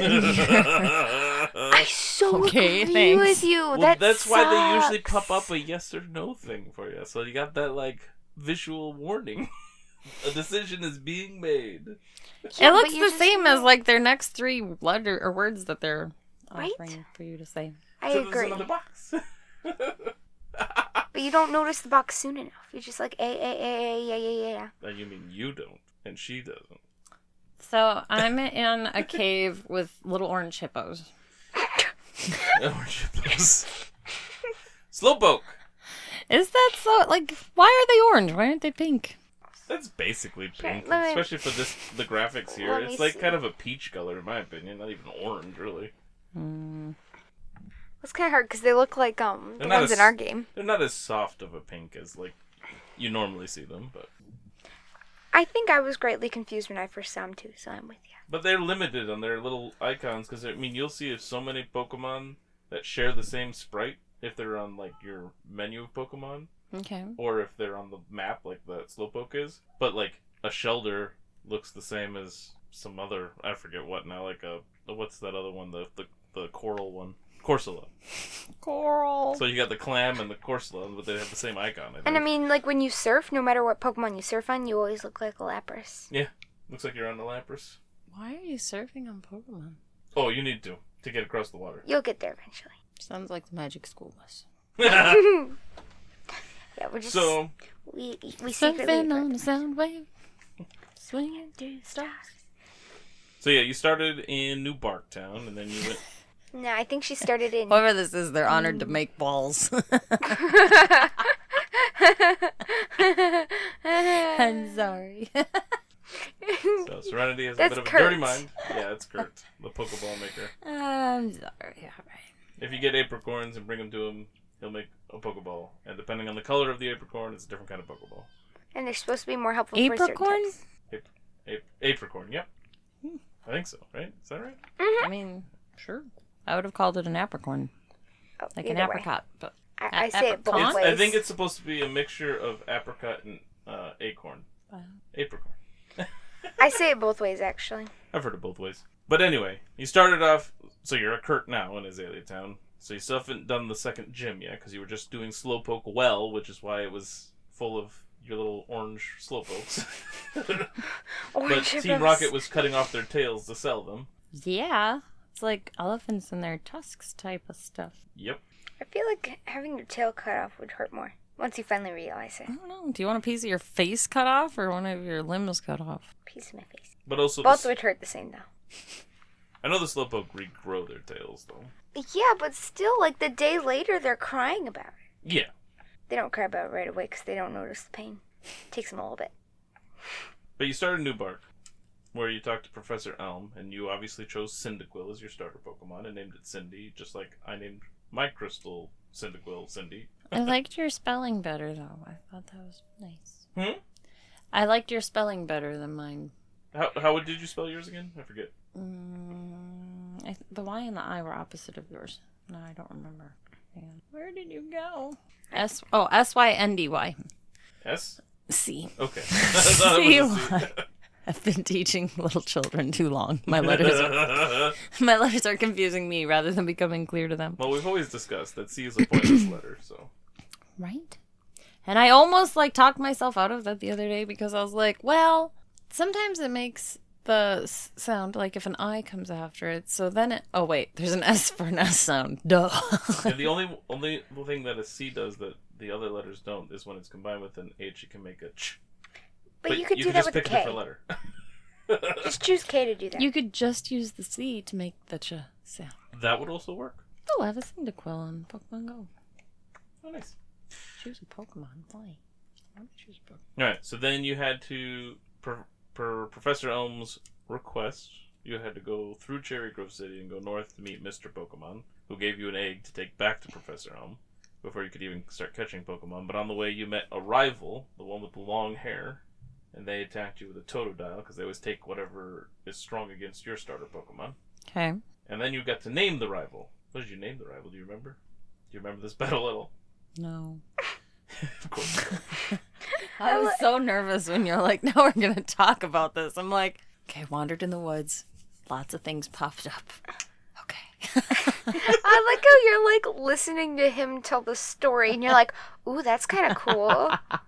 I so Okay, agree thanks. with you. Well, that that's why they usually sucks. pop up a yes or no thing for you. So you got that, like, visual warning. A decision is being made. Yeah, It but looks you're the just- same as like their next three letter or words that they're Right? offering for you to say. I so agree. there's another box. But you don't notice the box soon enough. You're just like, a, a, a, a, yeah, yeah, yeah. Now, you mean you don't, and she doesn't. So I'm in a cave with little orange hippos. Orange hippos. Slowpoke. Is that so? Like, why are they orange? Why aren't they pink? That's basically pink, let me- especially for this the graphics here. Let me It's like see. kind of a peach color, in my opinion. Not even orange, really. Mm. It's kind of hard because they look like um the They're not ones as- in our game. They're not as soft of a pink as like you normally see them, but I think I was greatly confused when I first saw them too, so I'm with you. but they're limited on their little icons because I mean you'll see so many Pokemon that share the same sprite if they're on like your menu of Pokemon. Okay. Or if they're on the map, like the Slowpoke is. But, like, a Shelder looks the same as some other, I forget what now, like a, what's that other one, the the, the coral one? Corsola. Coral. So you got the clam and the Corsola, but they have the same icon, I think. And I mean, like when you surf, no matter what Pokemon you surf on, you always look like a Lapras. Yeah, looks like you're on the Lapras. Why are you surfing on Pokemon? Oh, you need to, to get across the water. You'll get there eventually. Sounds like the Magic School Bus. Yeah, we're just So, we we secretly. Surfing on a sound wave, swinging through the stars. so yeah, you started in New Barktown, and then you went... No, I think she started in. Whoever this is, they're honored to make balls. I'm sorry. So Serenity has That's a bit of Kurt. a dirty mind. Yeah, it's Kurt, the Pokeball maker. I'm sorry. All right. If you get apricorns and bring them to him, he'll make a Pokeball. And depending on the color of the apricorn, it's a different kind of Pokeball. And they're supposed to be more helpful for certain Apricorn? types. Ap- apricorn, yep. I think so, right? Is that right? I mean, sure. I would have called it an apricorn, Oh, like an either way. apricot. But I, I A- say it both apricot? It's, ways. I think it's supposed to be a mixture of apricot and uh, acorn. Wow. Apricorn. I say it both ways, actually. I've heard it both ways. But anyway, you started off, so you're a Kurt now in Azalea Town. So you still haven't done the second gym yet, because you were just doing Slowpoke well, which is why it was full of your little orange Slowpokes. But Orange Team hippos. Rocket was cutting off their tails to sell them. yeah, it's like elephants and their tusks type of stuff. Yep. I feel like having your tail cut off would hurt more once you finally realize it. I don't know. Do you want a piece of your face cut off or one of your limbs cut off? Piece of my face. But also, Both the, would hurt the same though. I know the Slowpoke regrow their tails, though. Yeah, but still, like the day later, they're crying about it. Yeah. They don't cry about it right away because they don't notice the pain. takes them a little bit. But you started New Bark, where you talked to Professor Elm, and you obviously chose Cyndaquil as your starter Pokemon and named it Cindy, just like I named my Crystal Cyndaquil Cindy. I liked your spelling better, though. I thought that was nice. Hmm? I liked your spelling better than mine. How how did you spell yours again? I forget. Mm, I th- the Y and the I were opposite of yours. No, I don't remember. Hang on. Where did you go? S oh S Y N D Y. S? C. Okay. I thought it was a C Y. C. I've been teaching little children too long. My letters are my letters are confusing me rather than becoming clear to them. Well, we've always discussed that C is a pointless letter, so. Right? And I almost like talked myself out of that the other day because I was like, well, sometimes it makes the s- sound like if an I comes after it. So then it oh wait, there's an S for an S sound. Duh. And the only only thing that a C does that the other letters don't is when it's combined with an H, it can make a ch. But, you could do that just with a pick a K. different letter. Just choose K to do that. You could just use the C to make the ch sound. That would also work. Oh, I have a Cyndaquil on Pokemon Go. Oh, nice. Choose a Pokemon. Why? Why would I choose a Pokemon? All right, so then you had to, per, per Professor Elm's request, you had to go through Cherry Grove City and go north to meet Mister Pokemon, who gave you an egg to take back to Professor Elm before you could even start catching Pokemon. But on the way, you met a rival, the one with the long hair, and they attacked you with a Totodile because they always take whatever is strong against your starter Pokemon. Okay. And then you got to name the rival. What did you name the rival? Do you remember? Do you remember this battle at all? No. Of course you don't. I was so nervous when you're like, now we're going to talk about this. I'm like, okay, wandered in the woods. Lots of things popped up. Okay. I like how you're like listening to him tell the story, and you're like, "Ooh, that's kind of cool."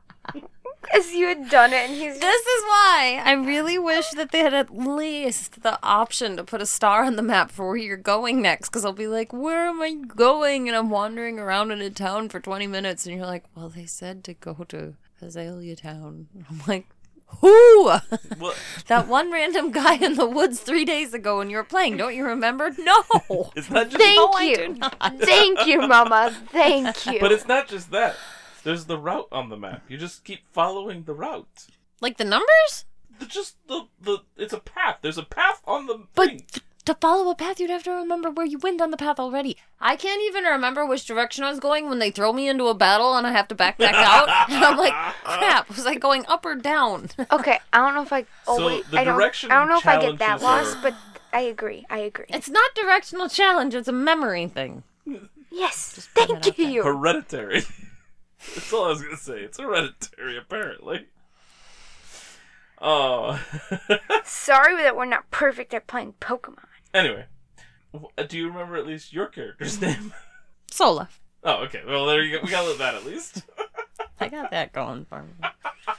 As you had done it, and he's just, This is why I really wish that they had at least the option to put a star on the map for where you're going next. Because I'll be like, where am I going? And I'm wandering around in a town for twenty minutes. And you're like, well, they said to go to Azalea Town. And I'm like, who? Well, That one random guy in the woods three days ago when you were playing. Don't you remember? No. it's not just Thank No, I you. do not. Thank you, Mama. Thank you. But it's not just that. There's the route on the map. You just keep following the route. Like the numbers? The, just the, the... It's a path. There's a path on the But thing. th- to follow a path, you'd have to remember where you went on the path already. I can't even remember which direction I was going when they throw me into a battle and I have to back back out. And I'm like, crap, was I going up or down? Okay, I don't know if I. Oh So wait, the I don't. direction I don't know if I get that challenges lost, are- but I agree. I agree. It's not directional challenge, it's a memory thing. Yes, putting it out thank there. you. Hereditary. That's all I was going to say. It's hereditary, apparently. Oh. Sorry that we're not perfect at playing Pokemon. Anyway. w- Do you remember at least your character's name? Sola. Oh, okay. Well, there you go. We got that at least. I got that going for me.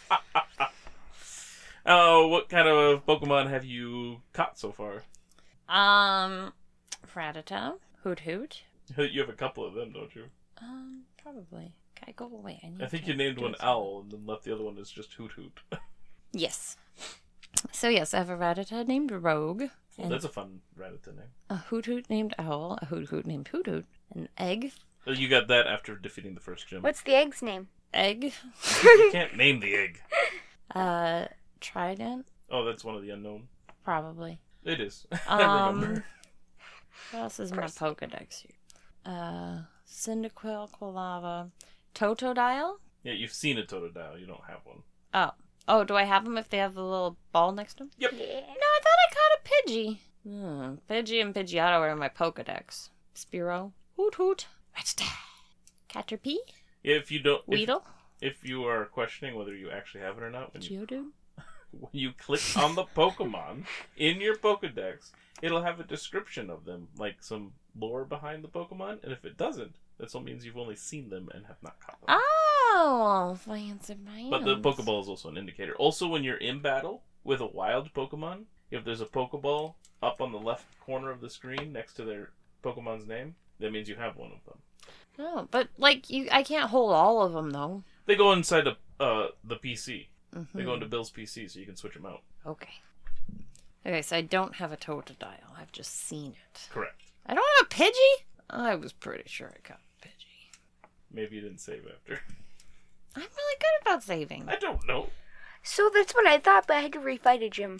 Oh, what kind of Pokemon have you caught so far? Um, Rattata, Hoot Hoot. You have a couple of them, don't you? Um, probably. Okay, go away. I, need I think to you named do one something. Owl and then left the other one as just Hoot Hoot. Yes. So yes, I have a Rattata named Rogue, and That's a fun Rattata name. a Hoot Hoot named Owl, a Hoot Hoot named Hoot Hoot, an Egg, Uh, You got that after defeating the first gym. What's the egg's name? Egg, You can't name the egg. uh, Trident, Oh, that's one of the unknown. probably. It is. I remember. Um, what else is in my Pokedex here? Uh, Cyndaquil, Quilava, Totodile. Yeah, you've seen a Totodile. You don't have one. Oh, oh, do I have them if they have the little ball next to them? Yep. Yeah. No, I thought I caught a Pidgey. Hmm, Pidgey and Pidgeotto are in my Pokedex. Spearow, Hoot Hoot, Rattata, Caterpie, Yeah, if you don't, if, Weedle, if you are questioning whether you actually have it or not, when you, Geodude. when you click on the Pokemon in your Pokedex, it'll have a description of them, like some lore behind the Pokemon. And if it doesn't, that still means you've only seen them and have not caught them. Oh, fancy man. But the Pokeball is also an indicator. Also, when you're in battle with a wild Pokemon, if there's a Pokeball up on the left corner of the screen next to their Pokemon's name, that means you have one of them. No, but like you, I can't hold all of them though. They go inside the uh, the P C. Mm-hmm. They go into Bill's P C, so you can switch them out. Okay. Okay, so I don't have a Totodile. I've just seen it. Correct. I don't have a Pidgey? I was pretty sure I got a Pidgey. Maybe you didn't save after. I'm really good about saving. I don't know. So that's what I thought, but I had to refight a gym.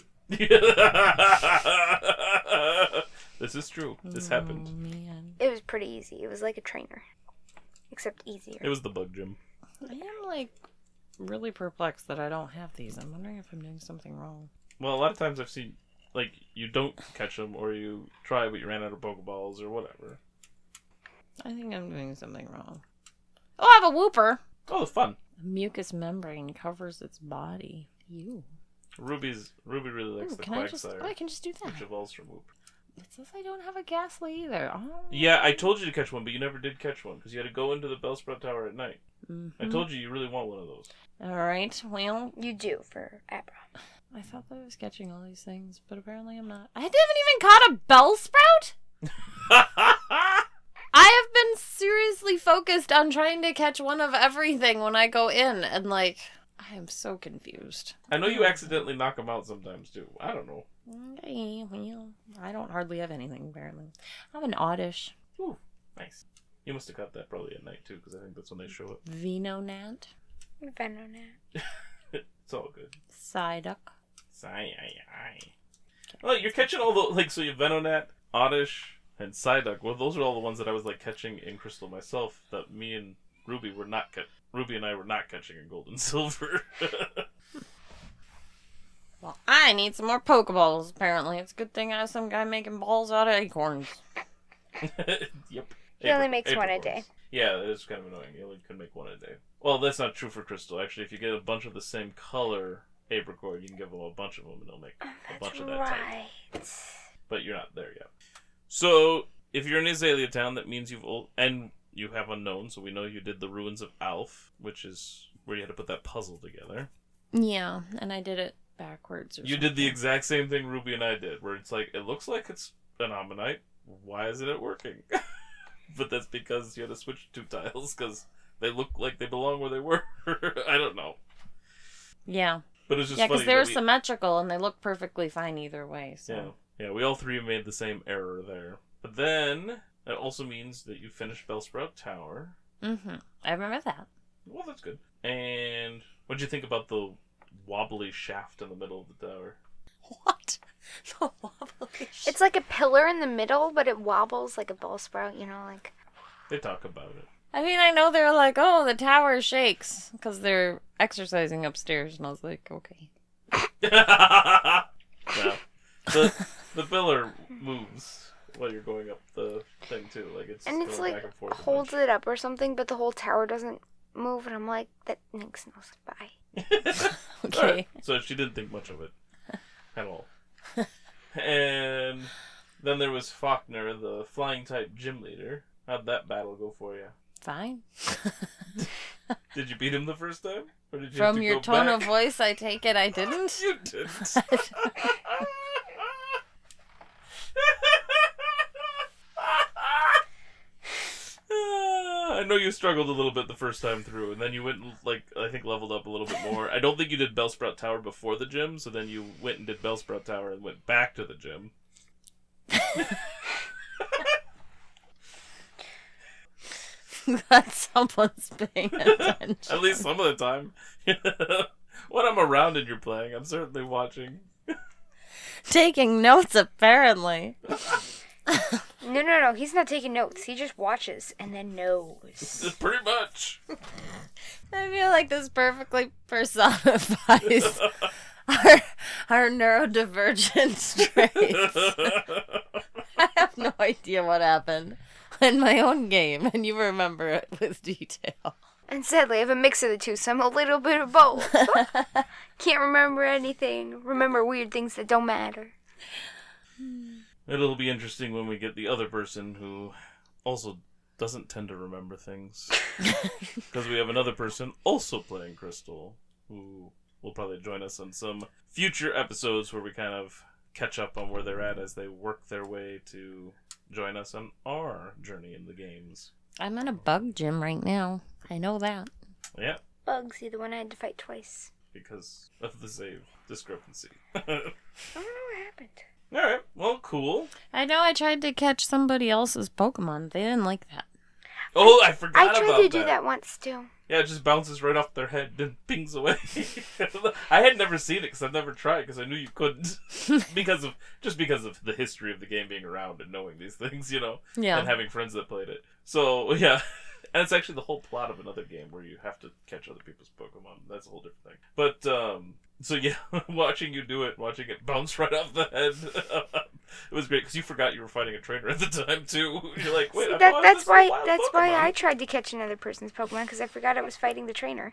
This is true. This happened. Oh, man. It was pretty easy. It was like a trainer, except easier. It was the bug gym. I am like really perplexed that I don't have these. I'm wondering if I'm doing something wrong. Well, a lot of times I've seen, like, you don't catch them, or you try, but you ran out of Pokeballs, or whatever. I think I'm doing something wrong. Oh, I have a Wooper. Oh, fun. A mucous membrane covers its body. You. Ruby's Ruby really likes Ooh, the can I just? Quagsire, Oh, I can just do that. which evolves from Whoop. It says I don't have a Ghastly either. Oh. Yeah, I told you to catch one, but you never did catch one because you had to go into the Bellsprout Tower at night. Mm-hmm. I told you you really want one of those. All right. Well, You do for Abra. I thought that I was catching all these things, but apparently I'm not. I haven't even caught a Bellsprout. I have been seriously focused on trying to catch one of everything when I go in, and like, I am so confused. I know you accidentally knock them out sometimes too. I don't know. Okay, well, I don't hardly have anything apparently. I'm an Oddish, Ooh, nice. You must have caught that probably at night too, because I think that's when they show up. Venonat, Venonat. It's all good. Psyduck. Sigh, well, you're catching all the like so you have Venonat, Oddish, and Psyduck. Well, those are all the ones that I was like catching in Crystal myself. That me and Ruby were not cat. Ruby and I were not catching in Gold and Silver. Well, I need some more Pokeballs, apparently. It's a good thing I have some guy making balls out of acorns. Yep. He only April- makes one a April day. Fool's. Yeah, it is kind of annoying. You only can make one a day. Well, that's not true for Crystal. Actually, if you get a bunch of the same color Apricorn, you can give them a bunch of them, and they'll make a bunch of that type. Right. But you're not there yet. So, if you're in Azalea Town, that means you've... Ol- and you have Unknown, so we know you did the Ruins of Alph, which is where you had to put that puzzle together. Yeah, and I did it backwards or You something. did the exact same thing Ruby and I did, where it's like, it looks like it's an Ammonite. Why isn't it working? But that's because you had to switch two tiles, because they look like they belong where they were. I don't know. Yeah. But it's just Yeah, funny because they're that we- symmetrical and they look perfectly fine either way. So. Yeah, yeah, we all three made the same error there. But then, that also means that you finished Bellsprout Tower. Mm-hmm. I remember that. Well, that's good. And what'd you think about the wobbly shaft in the middle of the tower. What? The wobbly sh- It's like a pillar in the middle, but it wobbles like a Bellsprout, you know, like... They talk about it. I mean, I know they're like, oh, the tower shakes because they're exercising upstairs, and I was like, okay. No. The, the pillar moves while you're going up the thing, too. Like, it's And it's going like, back and forth. a holds bunch. it up or something, but the whole tower doesn't move, and I'm like, that makes no sense. Bye. Okay. Alright, so she didn't think much of it. At all. And then there was Faulkner, the flying type gym leader. How'd that battle go for you? Fine. Did you beat him the first time? Or did you have From to your go tone back? of voice, I take it I didn't. You didn't. I know you struggled a little bit the first time through, and then you went and, like, I think leveled up a little bit more. I don't think you did Bellsprout Tower before the gym, so then you went and did Bellsprout Tower and went back to the gym. Glad someone's paying attention. At least some of the time. When I'm around and you're playing, I'm certainly watching. Taking notes, apparently. No, no, no. He's not taking notes. He just watches and then knows. Pretty much. I feel like this perfectly personifies our, our neurodivergent traits. I have no idea what happened in my own game, and you remember it with detail. And sadly, I have a mix of the two, so I'm a little bit of both. Can't remember anything. Remember weird things that don't matter. It'll be interesting when we get the other person who also doesn't tend to remember things. Because we have another person also playing Crystal, who will probably join us on some future episodes where we kind of catch up on where they're at as they work their way to join us on our journey in the games. I'm in a bug gym right now. I know that. Yeah, Bugsy, the one I had to fight twice. because of the save discrepancy. I don't know what happened. Alright, well, cool. I know I tried to catch somebody else's Pokemon. They didn't like that. Oh, I forgot I tried about to do that once, too. Yeah, it just bounces right off their head and pings away. I had never seen it because I've never tried because I knew you couldn't because of just because of the history of the game being around and knowing these things, you know, Yeah. and having friends that played it. So yeah, and it's actually the whole plot of another game where you have to catch other people's Pokemon. That's a whole different thing. But um, so yeah, watching you do it, watching it bounce right off the head, it was great because you forgot you were fighting a trainer at the time too. You're like, wait, See, I that, thought that's this was a why wild that's why Pokemon. I tried to catch another person's Pokemon, because I forgot I was fighting the trainer.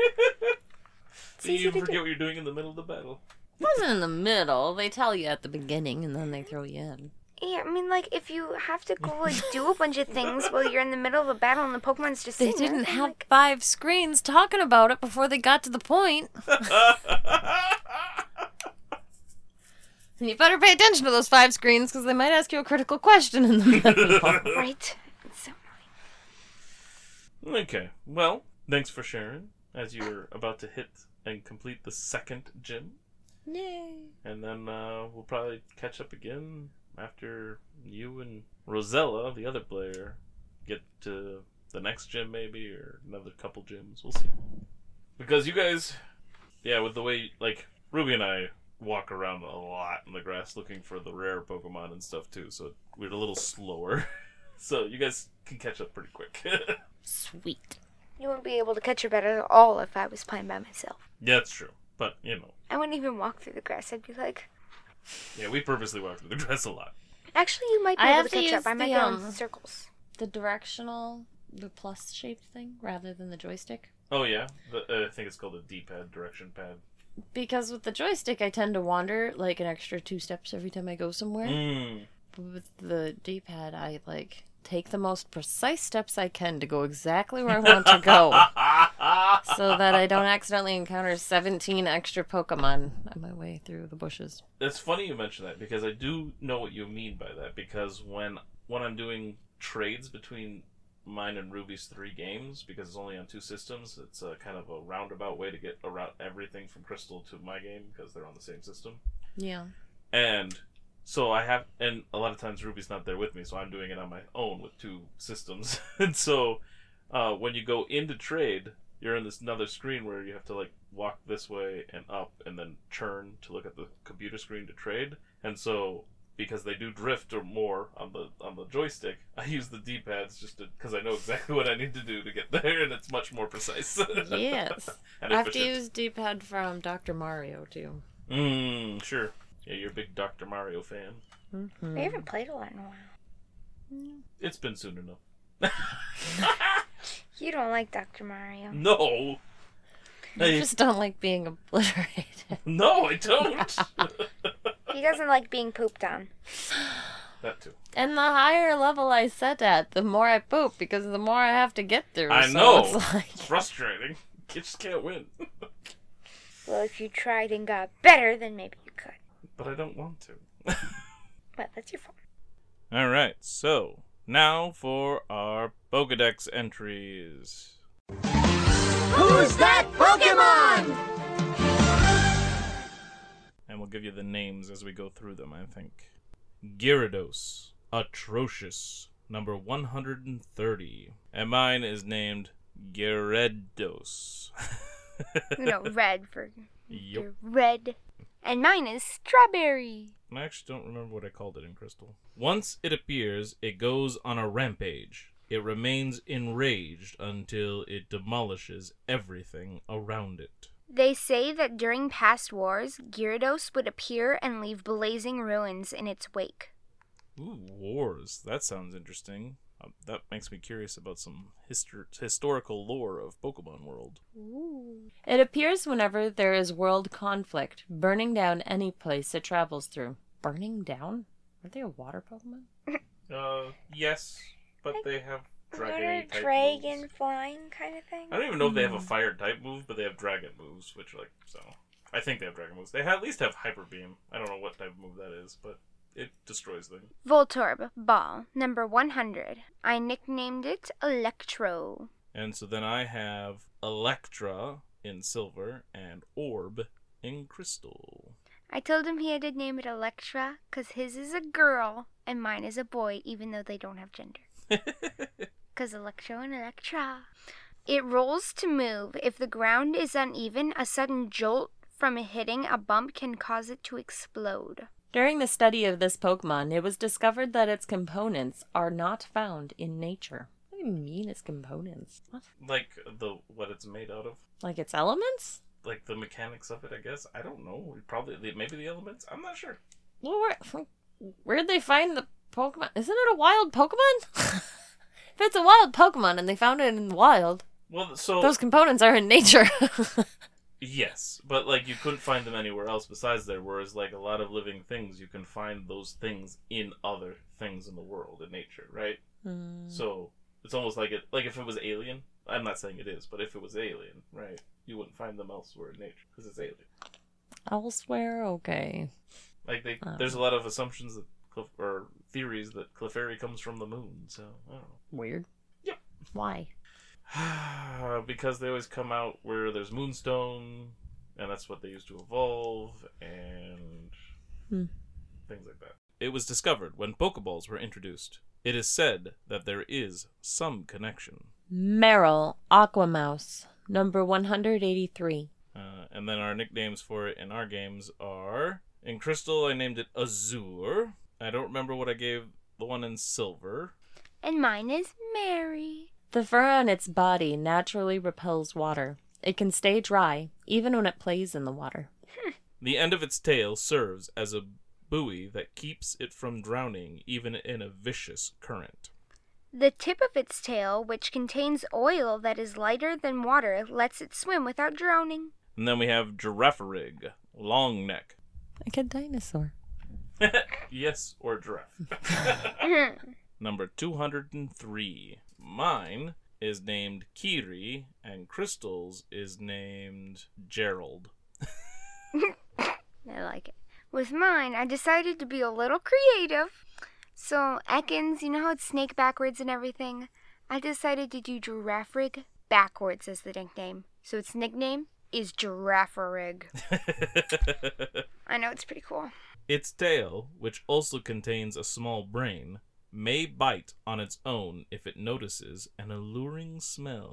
So easy you to forget do. Oh, what you're doing in the middle of the battle. It wasn't in the middle. They tell you at the beginning and then they throw you in. Yeah, I mean, like, if you have to go, like, do a bunch of things while you're in the middle of a battle and the Pokemon's just They sitting there, didn't then, have like, five screens talking about it before they got to the point. And you better pay attention to those five screens because they might ask you a critical question in the middle. right? It's so Okay, well, thanks for sharing as you're about to hit and complete the second gym. Yay. And then uh, we'll probably catch up again after you and Rosella, the other player, get to the next gym maybe, or another couple gyms. We'll see. Because you guys, yeah, with the way, like, Ruby and I walk around a lot in the grass looking for the rare Pokemon and stuff too, so we're a little slower. So you guys can catch up pretty quick. Sweet. You wouldn't be able to catch her better at all if I was playing by myself. Yeah, that's true. But, you know, I wouldn't even walk through the grass. I'd be like, yeah, we purposely walk through the grass a lot. actually, you might be I able have to to catch use up. I might the, go um, in circles. The directional, the plus shaped thing rather than the joystick. Oh, yeah? The, uh, I think it's called a D-pad, direction pad. Because with the joystick, I tend to wander like an extra two steps every time I go somewhere. Mm. But with the D-pad, I like take the most precise steps I can to go exactly where I want to go, so that I don't accidentally encounter seventeen extra Pokemon on my way through the bushes. It's funny you mention that, because I do know what you mean by that, because when when I'm doing trades between mine and Ruby's three games, because it's only on two systems, it's a kind of a roundabout way to get around everything from Crystal to my game, because they're on the same system. Yeah. And so I have, and a lot of times Ruby's not there with me, so I'm doing it on my own with two systems. And so uh, when you go into trade, you're in this another screen where you have to like walk this way and up and then turn to look at the computer screen to trade. And so because they do drift or more on the on the joystick, I use the D-pads just because I know exactly what I need to do to get there, and it's much more precise. Yes. And I have to efficient. use D-pad from Doctor Mario, too. Mmm, sure. Yeah, you're a big Doctor Mario fan. Mm-hmm. I haven't played a lot in a while. It's been soon enough. You don't like Doctor Mario. No! I Hey, just don't like being obliterated. no, I don't! He doesn't like being pooped on. That too. And the higher level I set at, the more I poop, because the more I have to get through. I so know! It's like... It's frustrating. You just can't win. Well, if you tried and got better, then maybe you could. But I don't want to. But that's your fault. Alright, so now for our Pokedex entries. Who's that Pokemon? And we'll give you the names as we go through them, I think. Gyarados, atrocious, number one hundred thirty. And mine is named Gyarados. You know, red for Yup. your red. And mine is strawberry. I actually don't remember what I called it in Crystal. Once it appears, it goes on a rampage. It remains enraged until it demolishes everything around it. They say that during past wars, Gyarados would appear and leave blazing ruins in its wake. Ooh, wars. That sounds interesting. Uh, that makes me curious about some histor- historical lore of Pokemon World. Ooh. It appears whenever there is world conflict, burning down any place it travels through. Burning down? Are they a water Pokemon? Uh, yes, but they have dragon type dragon moves. flying kind of thing? I don't even know if they have a fire type move, but they have dragon moves, which like so. I think they have dragon moves. They ha- at least have Hyper Beam. I don't know what type of move that is, but it destroys things. Voltorb Ball, number one hundred. I nicknamed it Electro. And so then I have Electra in silver and Orb in crystal. I told him he had to name it Electra because his is a girl and mine is a boy, even though they don't have gender. Because Electro and Electra. It rolls to move. If the ground is uneven, a sudden jolt from hitting a bump can cause it to explode. During the study of this Pokemon, it was discovered that its components are not found in nature. What do you mean its components? What? Like the what it's made out of. Like its elements? Like the mechanics of it, I guess. I don't know. Probably maybe the elements. I'm not sure. Well, where, where'd they find the Pokemon? Isn't it a wild Pokemon? If it's a wild Pokemon and they found it in the wild, Well, so those components are in nature. yes, but like you couldn't find them anywhere else besides there. Whereas like a lot of living things, you can find those things in other things in the world, in nature, right? Mm. So it's almost like it. Like if it was alien, I'm not saying it is, but if it was alien, right, you wouldn't find them elsewhere in nature because it's alien. Elsewhere, okay. Like they, Oh. there's a lot of assumptions that Cliff, or theories that Clefairy comes from the moon. So I don't know. Weird. Yep. Why? Because they always come out where there's moonstone, and that's what they use to evolve, and Hmm. things like that. It was discovered when Pokeballs were introduced. It is said that there is some connection. Meryl, Aquamouse, number one hundred eighty-three. Uh, and then our nicknames for it in our games are... In Crystal, I named it Azure. I don't remember what I gave the one in Silver. And mine is Mary. The fur on its body naturally repels water. It can stay dry, even when it plays in the water. The end of its tail serves as a buoy that keeps it from drowning, even in a vicious current. The tip of its tail, which contains oil that is lighter than water, lets it swim without drowning. And then we have Giraffarig, long neck. Like a dinosaur. Yes, or giraffe. Number two hundred three. Mine is named Kiri, and Crystal's is named Gerald. I like it. With mine, I decided to be a little creative. So, Ekans, you know how it's snake backwards and everything? I decided to do Girafarig backwards as the nickname. So its nickname is Girafarig. I know, it's pretty cool. Its tail, which also contains a small brain, may bite on its own if it notices an alluring smell.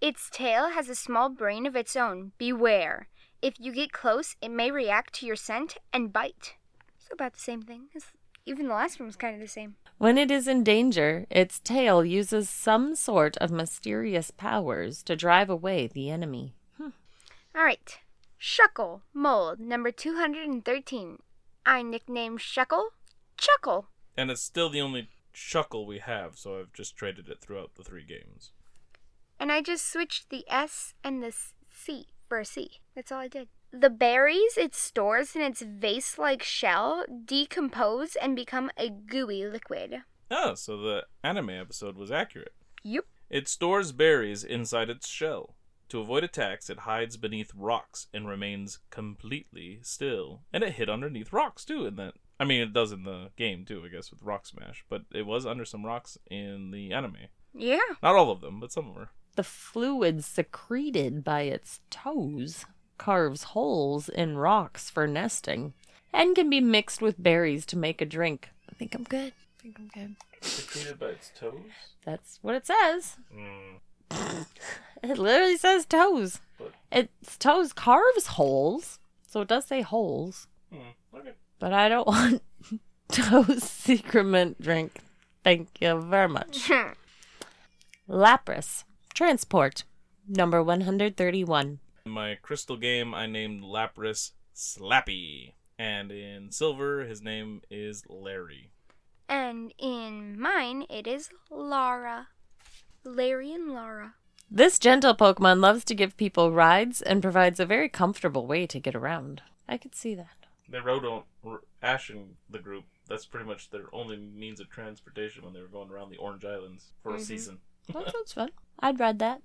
Its tail has a small brain of its own. Beware. If you get close, it may react to your scent and bite. It's about the same thing. It's, even the last one was kind of the same. When it is in danger, its tail uses some sort of mysterious powers to drive away the enemy. Hmm. All right. Shuckle, mold, number two hundred thirteen. I nicknamed Shuckle Chuckle. And it's still the only Shuckle we have, so I've just traded it throughout the three games. And I just switched the S and the C for a C. That's all I did. The berries it stores in its vase-like shell decompose and become a gooey liquid. Oh, so the anime episode was accurate. Yep. It stores berries inside its shell. To avoid attacks, it hides beneath rocks and remains completely still. And it hid underneath rocks, too, in that. I mean, it does in the game, too, I guess, with Rock Smash. But it was under some rocks in the anime. Yeah. Not all of them, but some were. The fluid secreted by its toes carves holes in rocks for nesting and can be mixed with berries to make a drink. I think I'm good. I think I'm good. Secreted by its toes? That's what it says. Mm. It literally says toes. But- Its toes carves holes, so it does say holes. Mm, okay. But I don't want toes secrement drink. Thank you very much. Lapras. Transport. Number one hundred thirty-one. In my crystal game, I named Lapras Slappy. And in silver, his name is Larry. And in mine, it is Lara. Larry and Lara. This gentle Pokemon loves to give people rides and provides a very comfortable way to get around. I could see that. They rode on Ash in the group. That's pretty much their only means of transportation when they were going around the Orange Islands for Mm-hmm. a season. That sounds fun. I'd ride that.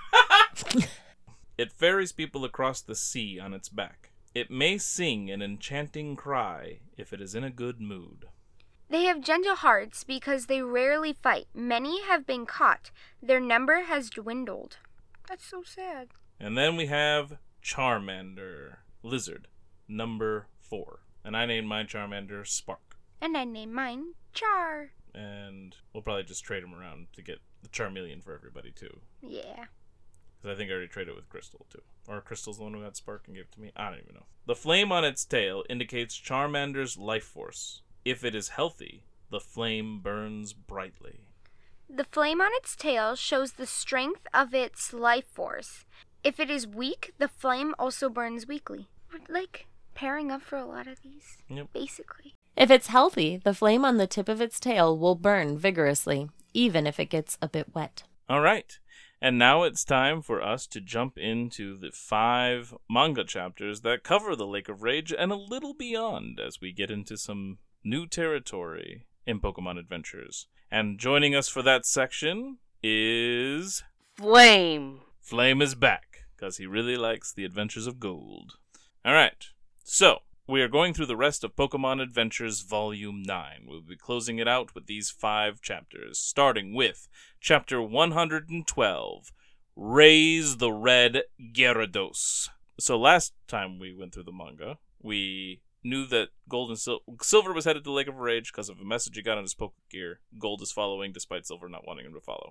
It ferries people across the sea on its back. It may sing an enchanting cry if it is in a good mood. They have gentle hearts because they rarely fight. Many have been caught. Their number has dwindled. That's so sad. And then we have Charmander, lizard, number four. And I named my Charmander Spark. And I named mine Char. And we'll probably just trade them around to get the Charmeleon for everybody, too. Yeah. Because I think I already traded with Crystal, too. Or Crystal's the one who got Spark and gave it to me. I don't even know. The flame on its tail indicates Charmander's life force. If it is healthy, the flame burns brightly. The flame on its tail shows the strength of its life force. If it is weak, the flame also burns weakly. We're, like, pairing up for a lot of these. Yep. Basically. If it's healthy, the flame on the tip of its tail will burn vigorously, even if it gets a bit wet. All right. And now it's time for us to jump into the five manga chapters that cover the Lake of Rage and a little beyond as we get into some new territory in Pokemon Adventures. And joining us for that section is... Flame. Flame is back, because he really likes the Adventures of Gold. All right. So, we are going through the rest of Pokemon Adventures Volume nine. We'll be closing it out with these five chapters, starting with Chapter one hundred twelve, Raise the Red Gyarados. So last time we went through the manga, we knew that Gold and Sil- Silver was headed to Lake of Rage because of a message he got on his Pokegear. Gold is following, despite Silver not wanting him to follow.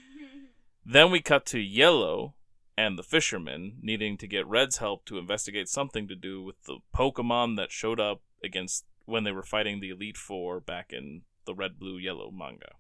Then we cut to Yellow and the fisherman needing to get Red's help to investigate something to do with the Pokemon that showed up against when they were fighting the Elite Four back in the Red, Blue, Yellow manga.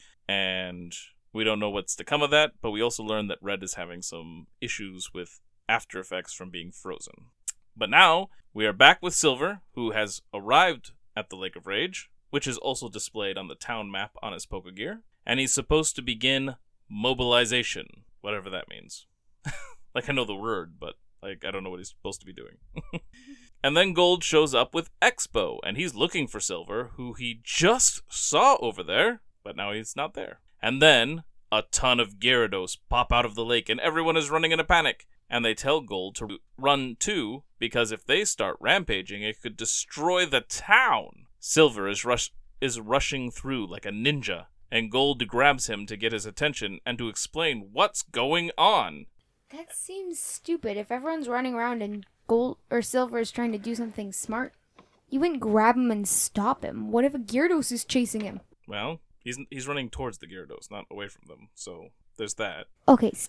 And we don't know what's to come of that, but we also learned that Red is having some issues with after effects from being frozen. But now, we are back with Silver, who has arrived at the Lake of Rage, which is also displayed on the town map on his Pokegear, and he's supposed to begin mobilization, whatever that means. Like, I know the word, but, like, I don't know what he's supposed to be doing. And then Gold shows up with Expo, and he's looking for Silver, who he just saw over there, but now he's not there. And then, a ton of Gyarados pop out of the lake, and everyone is running in a panic. And they tell Gold to run too, because if they start rampaging, it could destroy the town. Silver is rush is rushing through like a ninja, and Gold grabs him to get his attention and to explain what's going on. That seems stupid. If everyone's running around and Gold or Silver is trying to do something smart, you wouldn't grab him and stop him. What if a Gyarados is chasing him? Well, he's he's running towards the Gyarados, not away from them, so there's that. Okay, still.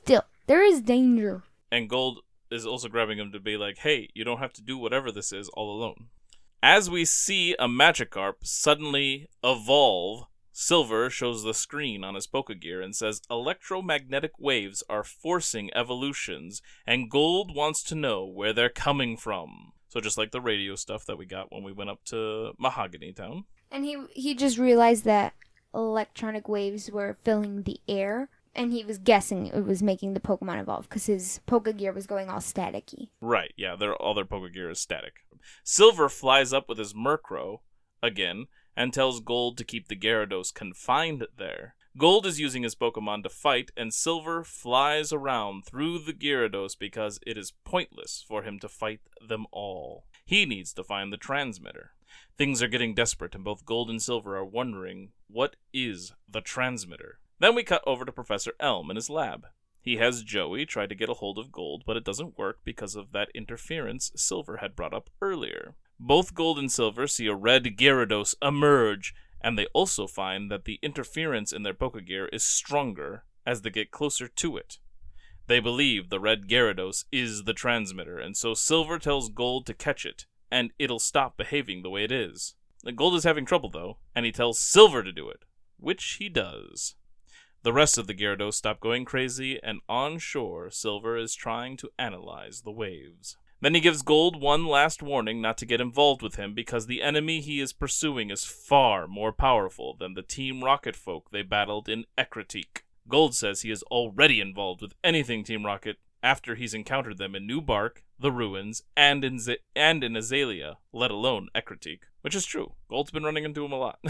There is danger. And Gold is also grabbing him to be like, hey, you don't have to do whatever this is all alone. As we see a Magikarp suddenly evolve, Silver shows the screen on his Pokegear and says electromagnetic waves are forcing evolutions, and Gold wants to know where they're coming from. So just like the radio stuff that we got when we went up to Mahogany Town. And he he just realized that electronic waves were filling the air, and he was guessing it was making the Pokemon evolve because his Pokegear was going all staticky. Right, yeah, their, all their Pokegear is static. Silver flies up with his Murkrow again and tells Gold to keep the Gyarados confined there. Gold is using his Pokemon to fight, and Silver flies around through the Gyarados because it is pointless for him to fight them all. He needs to find the transmitter. Things are getting desperate, and both Gold and Silver are wondering, what is the transmitter? Then we cut over to Professor Elm in his lab. He has Joey try to get a hold of Gold, but it doesn't work because of that interference Silver had brought up earlier. Both Gold and Silver see a red Gyarados emerge, and they also find that the interference in their Pokegear is stronger as they get closer to it. They believe the red Gyarados is the transmitter, and so Silver tells Gold to catch it, and it'll stop behaving the way it is. Gold is having trouble, though, and he tells Silver to do it, which he does. The rest of the Gyarados stop going crazy, and on shore, Silver is trying to analyze the waves. Then he gives Gold one last warning not to get involved with him because the enemy he is pursuing is far more powerful than the Team Rocket folk they battled in Ecruteak. Gold says he is already involved with anything Team Rocket after he's encountered them in New Bark, the Ruins, and in Z- and in Azalea, let alone Ecruteak. Which is true. Gold's been running into him a lot.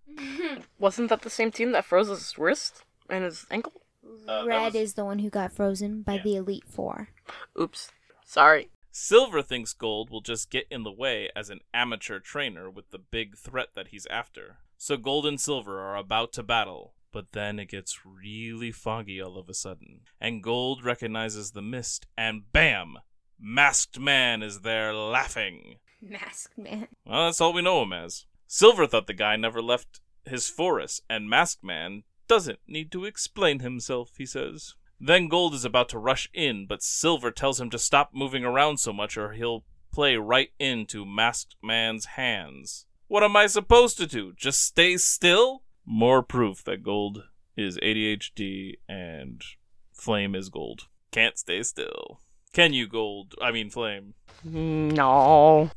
Wasn't that the same team that froze his wrist and his ankle? Uh, Red was... is the one who got frozen by Yeah. the Elite Four. Oops. Sorry. Silver thinks Gold will just get in the way as an amateur trainer with the big threat that he's after. So Gold and Silver are about to battle, but then it gets really foggy all of a sudden, and Gold recognizes the mist, and bam! Masked Man is there laughing. Masked Man. Well, that's all we know him as. Silver thought the guy never left his forest, and Masked Man doesn't need to explain himself, he says. Then Gold is about to rush in, but Silver tells him to stop moving around so much or he'll play right into Masked Man's hands. What am I supposed to do? Just stay still? More proof that Gold is A D H D and Flame is Gold. Can't stay still. Can you, Gold? I mean, Flame. No.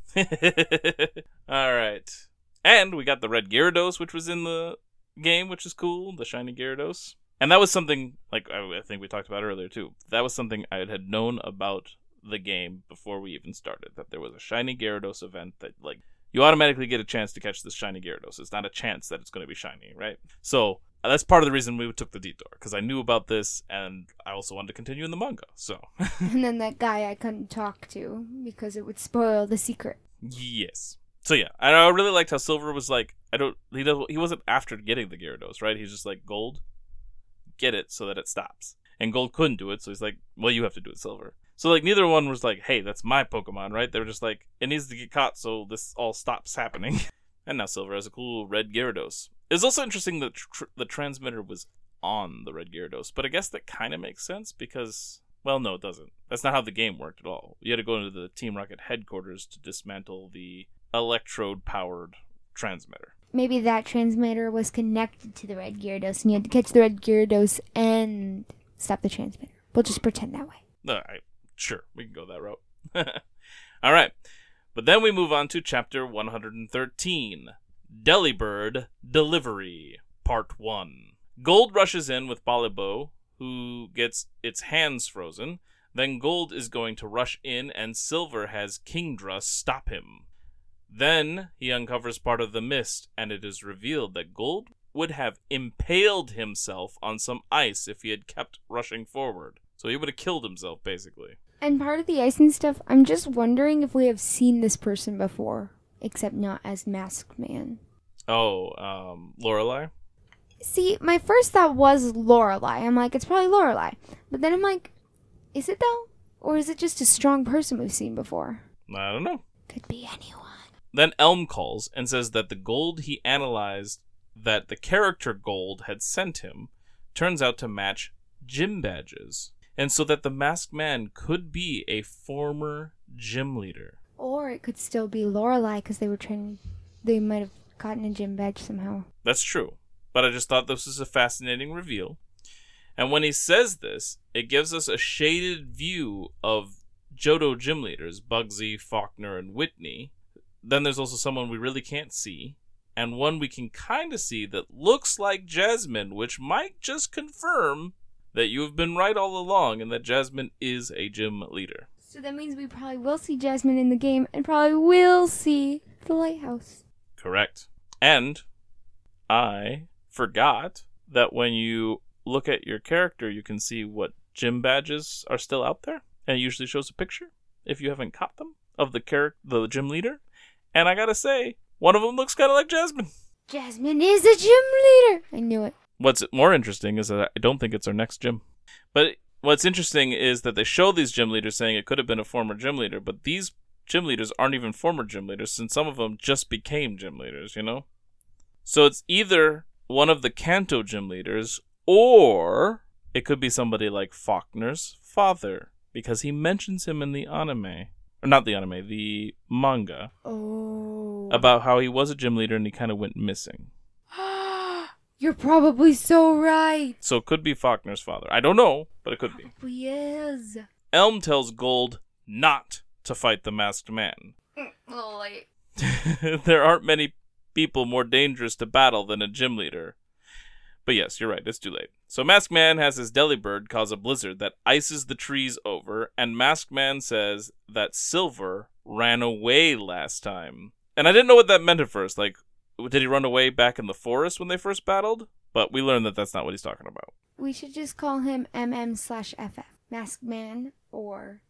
Alright. And we got the red Gyarados, which was in the game, which is cool. The shiny Gyarados. And that was something, like I think we talked about earlier too, that was something I had known about the game before we even started, that there was a shiny Gyarados event that, like, you automatically get a chance to catch this shiny Gyarados. It's not a chance that it's going to be shiny, right? So that's part of the reason we took the detour, because I knew about this, and I also wanted to continue in the manga, so. And then that guy I couldn't talk to because it would spoil the secret. Yes. So yeah, and I really liked how Silver was like, I don't, he does, he wasn't after getting the Gyarados, right? He's just like, Gold, get it so that it stops. And Gold couldn't do it, so he's like, well, you have to do it, Silver. So like neither one was like, hey, that's my Pokemon, right? They were just like, it needs to get caught so this all stops happening. And now Silver has a cool red Gyarados. It's also interesting that tr- the transmitter was on the red Gyarados, but I guess that kind of makes sense because, well, no, it doesn't. That's not how the game worked at all. You had to go into the Team Rocket headquarters to dismantle the electrode-powered transmitter. Maybe that transmitter was connected to the red Gyarados, and you had to catch the red Gyarados and stop the transmitter. We'll just pretend that way. All right, sure, we can go that route. All right, but then we move on to chapter one hundred thirteen, Delibird Delivery, Part one. Gold rushes in with Balibo, who gets its hands frozen. Then Gold is going to rush in, and Silver has Kingdra stop him. Then he uncovers part of the mist, and it is revealed that Gold would have impaled himself on some ice if he had kept rushing forward. So he would have killed himself, basically. And part of the ice and stuff, I'm just wondering if we have seen this person before, except not as Masked Man. Oh, um, Lorelei? See, my first thought was Lorelei. I'm like, it's probably Lorelei. But then I'm like, is it though? Or is it just a strong person we've seen before? I don't know. Could be anyone. Then Elm calls and says that the gold he analyzed that the character Gold had sent him turns out to match gym badges. And so that the Masked Man could be a former gym leader. Or it could still be Lorelai because they were trying. They might have gotten a gym badge somehow. That's true. But I just thought this was a fascinating reveal. And when he says this, it gives us a shaded view of Johto gym leaders, Bugsy, Faulkner, and Whitney. Then there's also someone we really can't see, and one we can kind of see that looks like Jasmine, which might just confirm that you have been right all along and that Jasmine is a gym leader. So that means we probably will see Jasmine in the game and probably will see the lighthouse. Correct. And I forgot that when you look at your character, you can see what gym badges are still out there. And it usually shows a picture, if you haven't caught them, of the character, the gym leader. And I gotta say, one of them looks kind of like Jasmine. Jasmine is a gym leader. I knew it. What's more interesting is that I don't think it's our next gym. But what's interesting is that they show these gym leaders saying it could have been a former gym leader, but these gym leaders aren't even former gym leaders, since some of them just became gym leaders, you know? So it's either one of the Kanto gym leaders, or it could be somebody like Faulkner's father, because he mentions him in the anime. Or not the anime, the manga. Oh. About how he was a gym leader and he kind of went missing. You're probably so right. So it could be Faulkner's father. I don't know, but it could be. Probably is. Elm tells Gold not to fight the Masked Man. A little late. There aren't many people more dangerous to battle than a gym leader. But yes, you're right, it's too late. So Masked Man has his Delibird cause a blizzard that ices the trees over, and Masked Man says that Silver ran away last time. And I didn't know what that meant at first. Like, did he run away back in the forest when they first battled? But we learned that that's not what he's talking about. We should just call him M M slash F F. Masked Man or...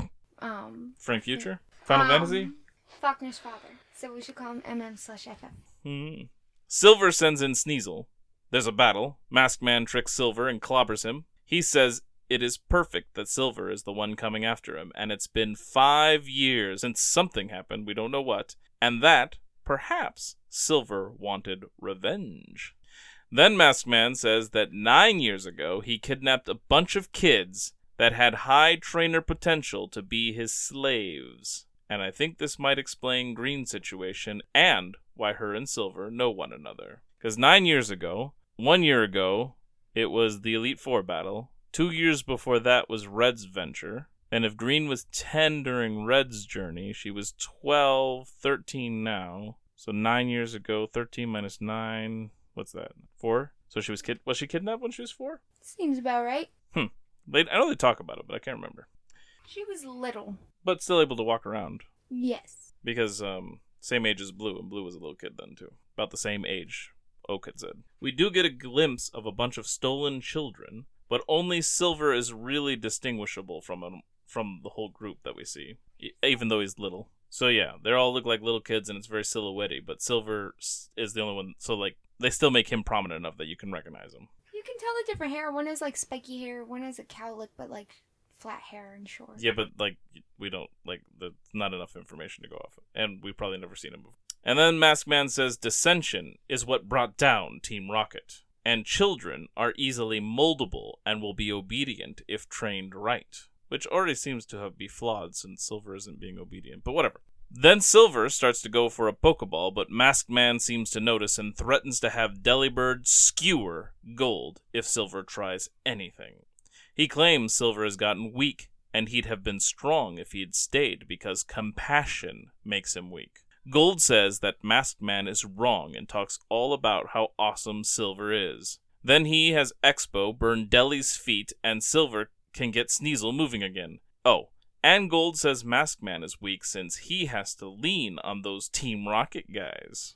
um. Frank Future? Final um, Fantasy? Faulkner's father. So we should call him M M slash F F. Hmm. Silver sends in Sneasel. There's a battle. Masked Man tricks Silver and clobbers him. He says it is perfect that Silver is the one coming after him, and it's been five years since something happened, we don't know what, and that, perhaps, Silver wanted revenge. Then Masked Man says that nine years ago he kidnapped a bunch of kids that had high trainer potential to be his slaves. And I think this might explain Green's situation and why her and Silver know one another. Because nine years ago, one year ago, it was the Elite Four battle. Two years before that was Red's venture. And if Green was ten during Red's journey, she was twelve, thirteen now. So nine years ago, thirteen minus nine, what's that? Four? So she was kid. Was she kidnapped when she was four? Seems about right. Hmm. They, I know they talk about it, but I can't remember. She was little. But still able to walk around. Yes. Because, um, same age as Blue, and Blue was a little kid then, too. About the same age, Oak had said. We do get a glimpse of a bunch of stolen children, but only Silver is really distinguishable from him, from the whole group that we see, even though he's little. So yeah, they all look like little kids, and it's very silhouette-y, but Silver is the only one, so like, they still make him prominent enough that you can recognize him. You can tell the different hair. One has like spiky hair, one has a cowlick, but like flat hair and short. Yeah, but like, we don't, like, there's not enough information to go off of, and we've probably never seen him before. And then Masked Man says dissension is what brought down Team Rocket, and children are easily moldable and will be obedient if trained right. Which already seems to have be flawed since Silver isn't being obedient, but whatever. Then Silver starts to go for a Pokeball, but Masked Man seems to notice and threatens to have Delibird skewer Gold if Silver tries anything. He claims Silver has gotten weak, and he'd have been strong if he'd stayed because compassion makes him weak. Gold says that Masked Man is wrong and talks all about how awesome Silver is. Then he has Expo burn Deli's feet, and Silver can get Sneasel moving again. Oh, and Gold says Masked Man is weak since he has to lean on those Team Rocket guys.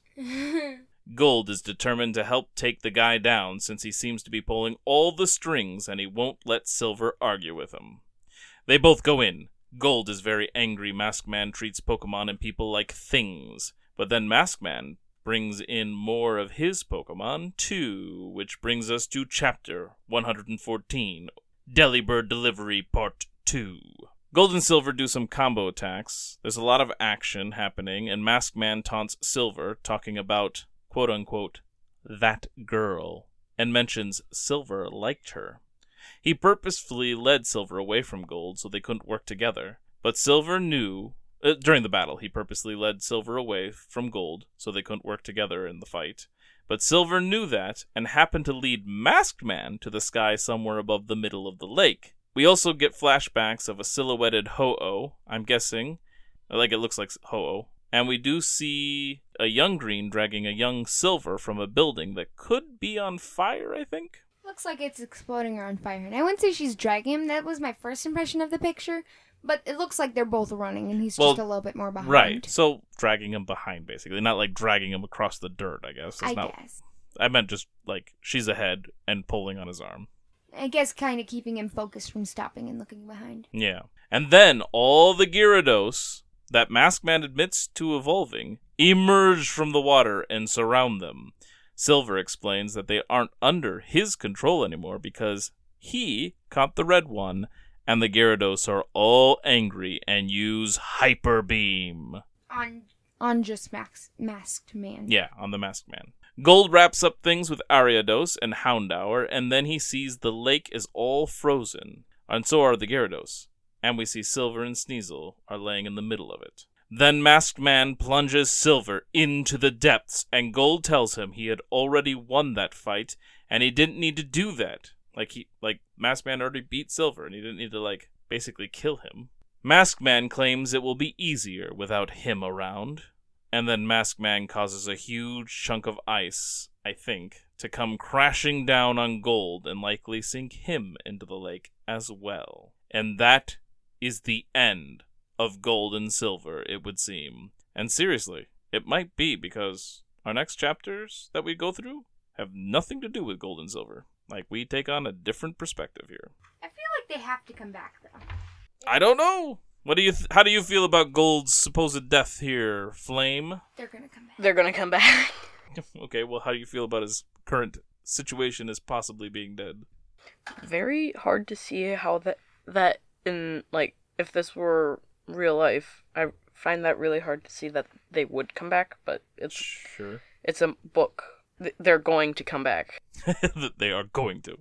Gold is determined to help take the guy down since he seems to be pulling all the strings and he won't let Silver argue with him. They both go in. Gold is very angry Masked Man treats Pokemon and people like things, but then Masked Man brings in more of his Pokemon too, which brings us to Chapter one hundred fourteen, Delibird Delivery Part two. Gold and Silver do some combo attacks. There's a lot of action happening, and Masked Man taunts Silver, talking about, quote-unquote, that girl, and mentions Silver liked her. He purposefully led Silver away from Gold so they couldn't work together. But Silver knew... Uh, during the battle, he purposely led Silver away from Gold so they couldn't work together in the fight. But Silver knew that and happened to lead Masked Man to the sky somewhere above the middle of the lake. We also get flashbacks of a silhouetted Ho-Oh, I'm guessing. Like, it looks like Ho-Oh. And we do see a young Green dragging a young Silver from a building that could be on fire, I think. Looks like it's exploding or on fire. And I wouldn't say she's dragging him. That was my first impression of the picture. But it looks like they're both running, and he's Well, just a little bit more behind. Right. So dragging him behind, basically. Not like dragging him across the dirt, I guess. That's I not, guess. I meant just, like, she's ahead and pulling on his arm. I guess kind of keeping him focused from stopping and looking behind. Yeah. And then all the Gyarados that Masked Man admits to evolving emerge from the water and surround them. Silver explains that they aren't under his control anymore because he caught the red one, and the Gyarados are all angry and use Hyper Beam. On on just Max, Masked Man. Yeah, on the Masked Man. Gold wraps up things with Ariados and Houndour, and then he sees the lake is all frozen, and so are the Gyarados. And we see Silver and Sneasel are laying in the middle of it. Then Masked Man plunges Silver into the depths, and Gold tells him he had already won that fight, and he didn't need to do that. Like, he, like Masked Man already beat Silver, and he didn't need to, like, basically kill him. Masked Man claims it will be easier without him around. And then Masked Man causes a huge chunk of ice, I think, to come crashing down on Gold and likely sink him into the lake as well. And that is the end of Gold and Silver, it would seem. And seriously, it might be, because our next chapters that we go through have nothing to do with Gold and Silver. Like, we take on a different perspective here. I feel like they have to come back, though. I don't know. What do you? Th- how do you feel about Gold's supposed death here, Flame? They're gonna come back. They're gonna come back. Okay, well, how do you feel about his current situation as possibly being dead? Very hard to see how that that in like if this were real life. I find that really hard to see that they would come back, but it's Sure. it's a book. Th- They're going to come back. They are going to.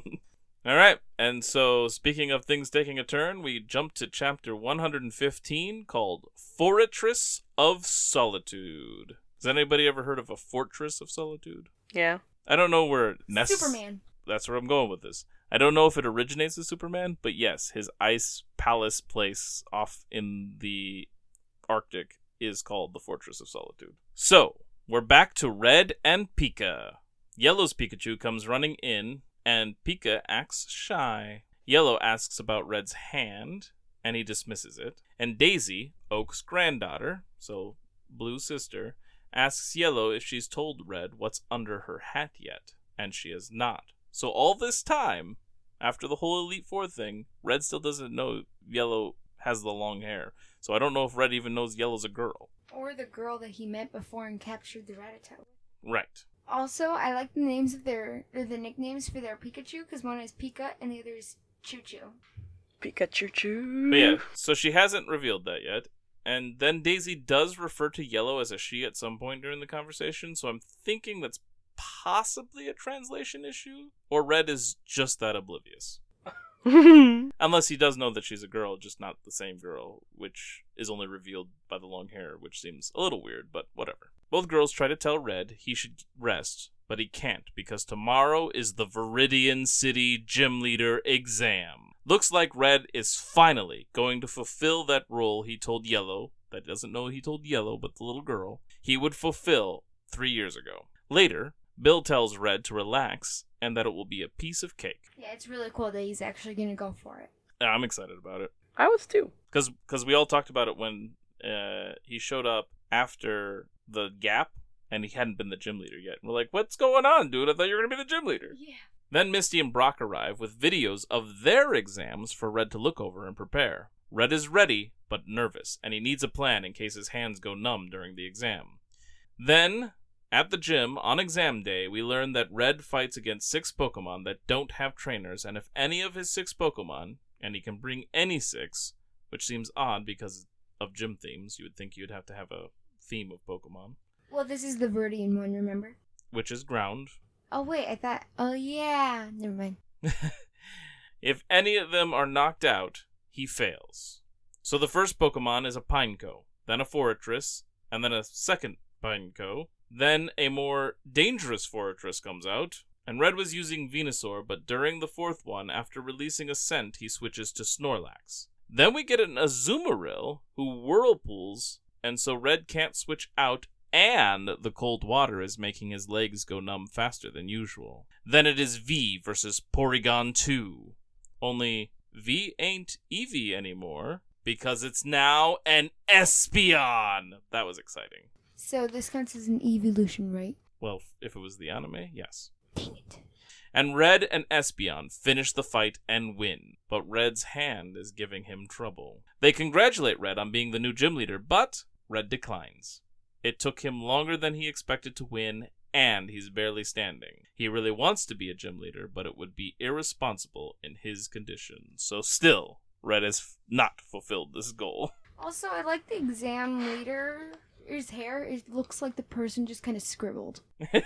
All right, and so speaking of things taking a turn, we jump to chapter one hundred fifteen called Fortress of Solitude. Has anybody ever heard of a Fortress of Solitude? Yeah. I don't know where it nec- Superman. That's where I'm going with this. I don't know if it originates with Superman, but yes, his ice palace place off in the Arctic is called the Fortress of Solitude. So, we're back to Red and Pika. Yellow's Pikachu comes running in, and Pika acts shy. Yellow asks about Red's hand, and he dismisses it. And Daisy, Oak's granddaughter, so Blue's sister, asks Yellow if she's told Red what's under her hat yet, and she has not. So all this time, after the whole Elite Four thing, Red still doesn't know Yellow has the long hair. So I don't know if Red even knows Yellow's a girl. Or the girl that he met before and captured the Rattata. Right. Also, I like the names of their, or the nicknames for their Pikachu, because one is Pika and the other is Choo Choo. Pikachu choo. But yeah, so she hasn't revealed that yet. And then Daisy does refer to Yellow as a she at some point during the conversation, so I'm thinking that's possibly a translation issue, or Red is just that oblivious. Unless he does know that she's a girl, just not the same girl, which is only revealed by the long hair, which seems a little weird, but whatever. Both girls try to tell Red he should rest, but he can't, because tomorrow is the Viridian City Gym Leader exam. Looks like Red is finally going to fulfill that role he told Yellow, that doesn't know he told Yellow, but the little girl, he would fulfill three years ago. Later, Bill tells Red to relax, and that it will be a piece of cake. Yeah, it's really cool that he's actually going to go for it. I'm excited about it. I was too. Because because we all talked about it when uh, he showed up after the gap, and he hadn't been the gym leader yet. And we're like, what's going on, dude? I thought you were going to be the gym leader. Yeah. Then Misty and Brock arrive with videos of their exams for Red to look over and prepare. Red is ready, but nervous, and he needs a plan in case his hands go numb during the exam. Then, at the gym, on exam day, we learn that Red fights against six Pokemon that don't have trainers, and if any of his six Pokemon, and he can bring any six, which seems odd because of gym themes, you would think you'd have to have a theme of Pokemon. Well, this is the Viridian one, remember? Which is ground. Oh, wait, I thought... Oh, yeah. Never mind. If any of them are knocked out, he fails. So the first Pokemon is a Pineco, then a Forretress, and then a second Pineco. Then a more dangerous Forretress comes out, and Red was using Venusaur, but during the fourth one, after releasing a scent, he switches to Snorlax. Then we get an Azumarill, who whirlpools, and so Red can't switch out, and the cold water is making his legs go numb faster than usual. Then it is V versus Porygon two. Only V ain't Eevee anymore, because it's now an Espeon! That was exciting. So this counts as an evolution, right? Well, if it was the anime, yes. Dang it. And Red and Espeon finish the fight and win, but Red's hand is giving him trouble. They congratulate Red on being the new gym leader, but Red declines. It took him longer than he expected to win, and he's barely standing. He really wants to be a gym leader, but it would be irresponsible in his condition. So still, Red has f- not fulfilled this goal. Also, I like the exam leader. His hair, it looks like the person just kind of scribbled.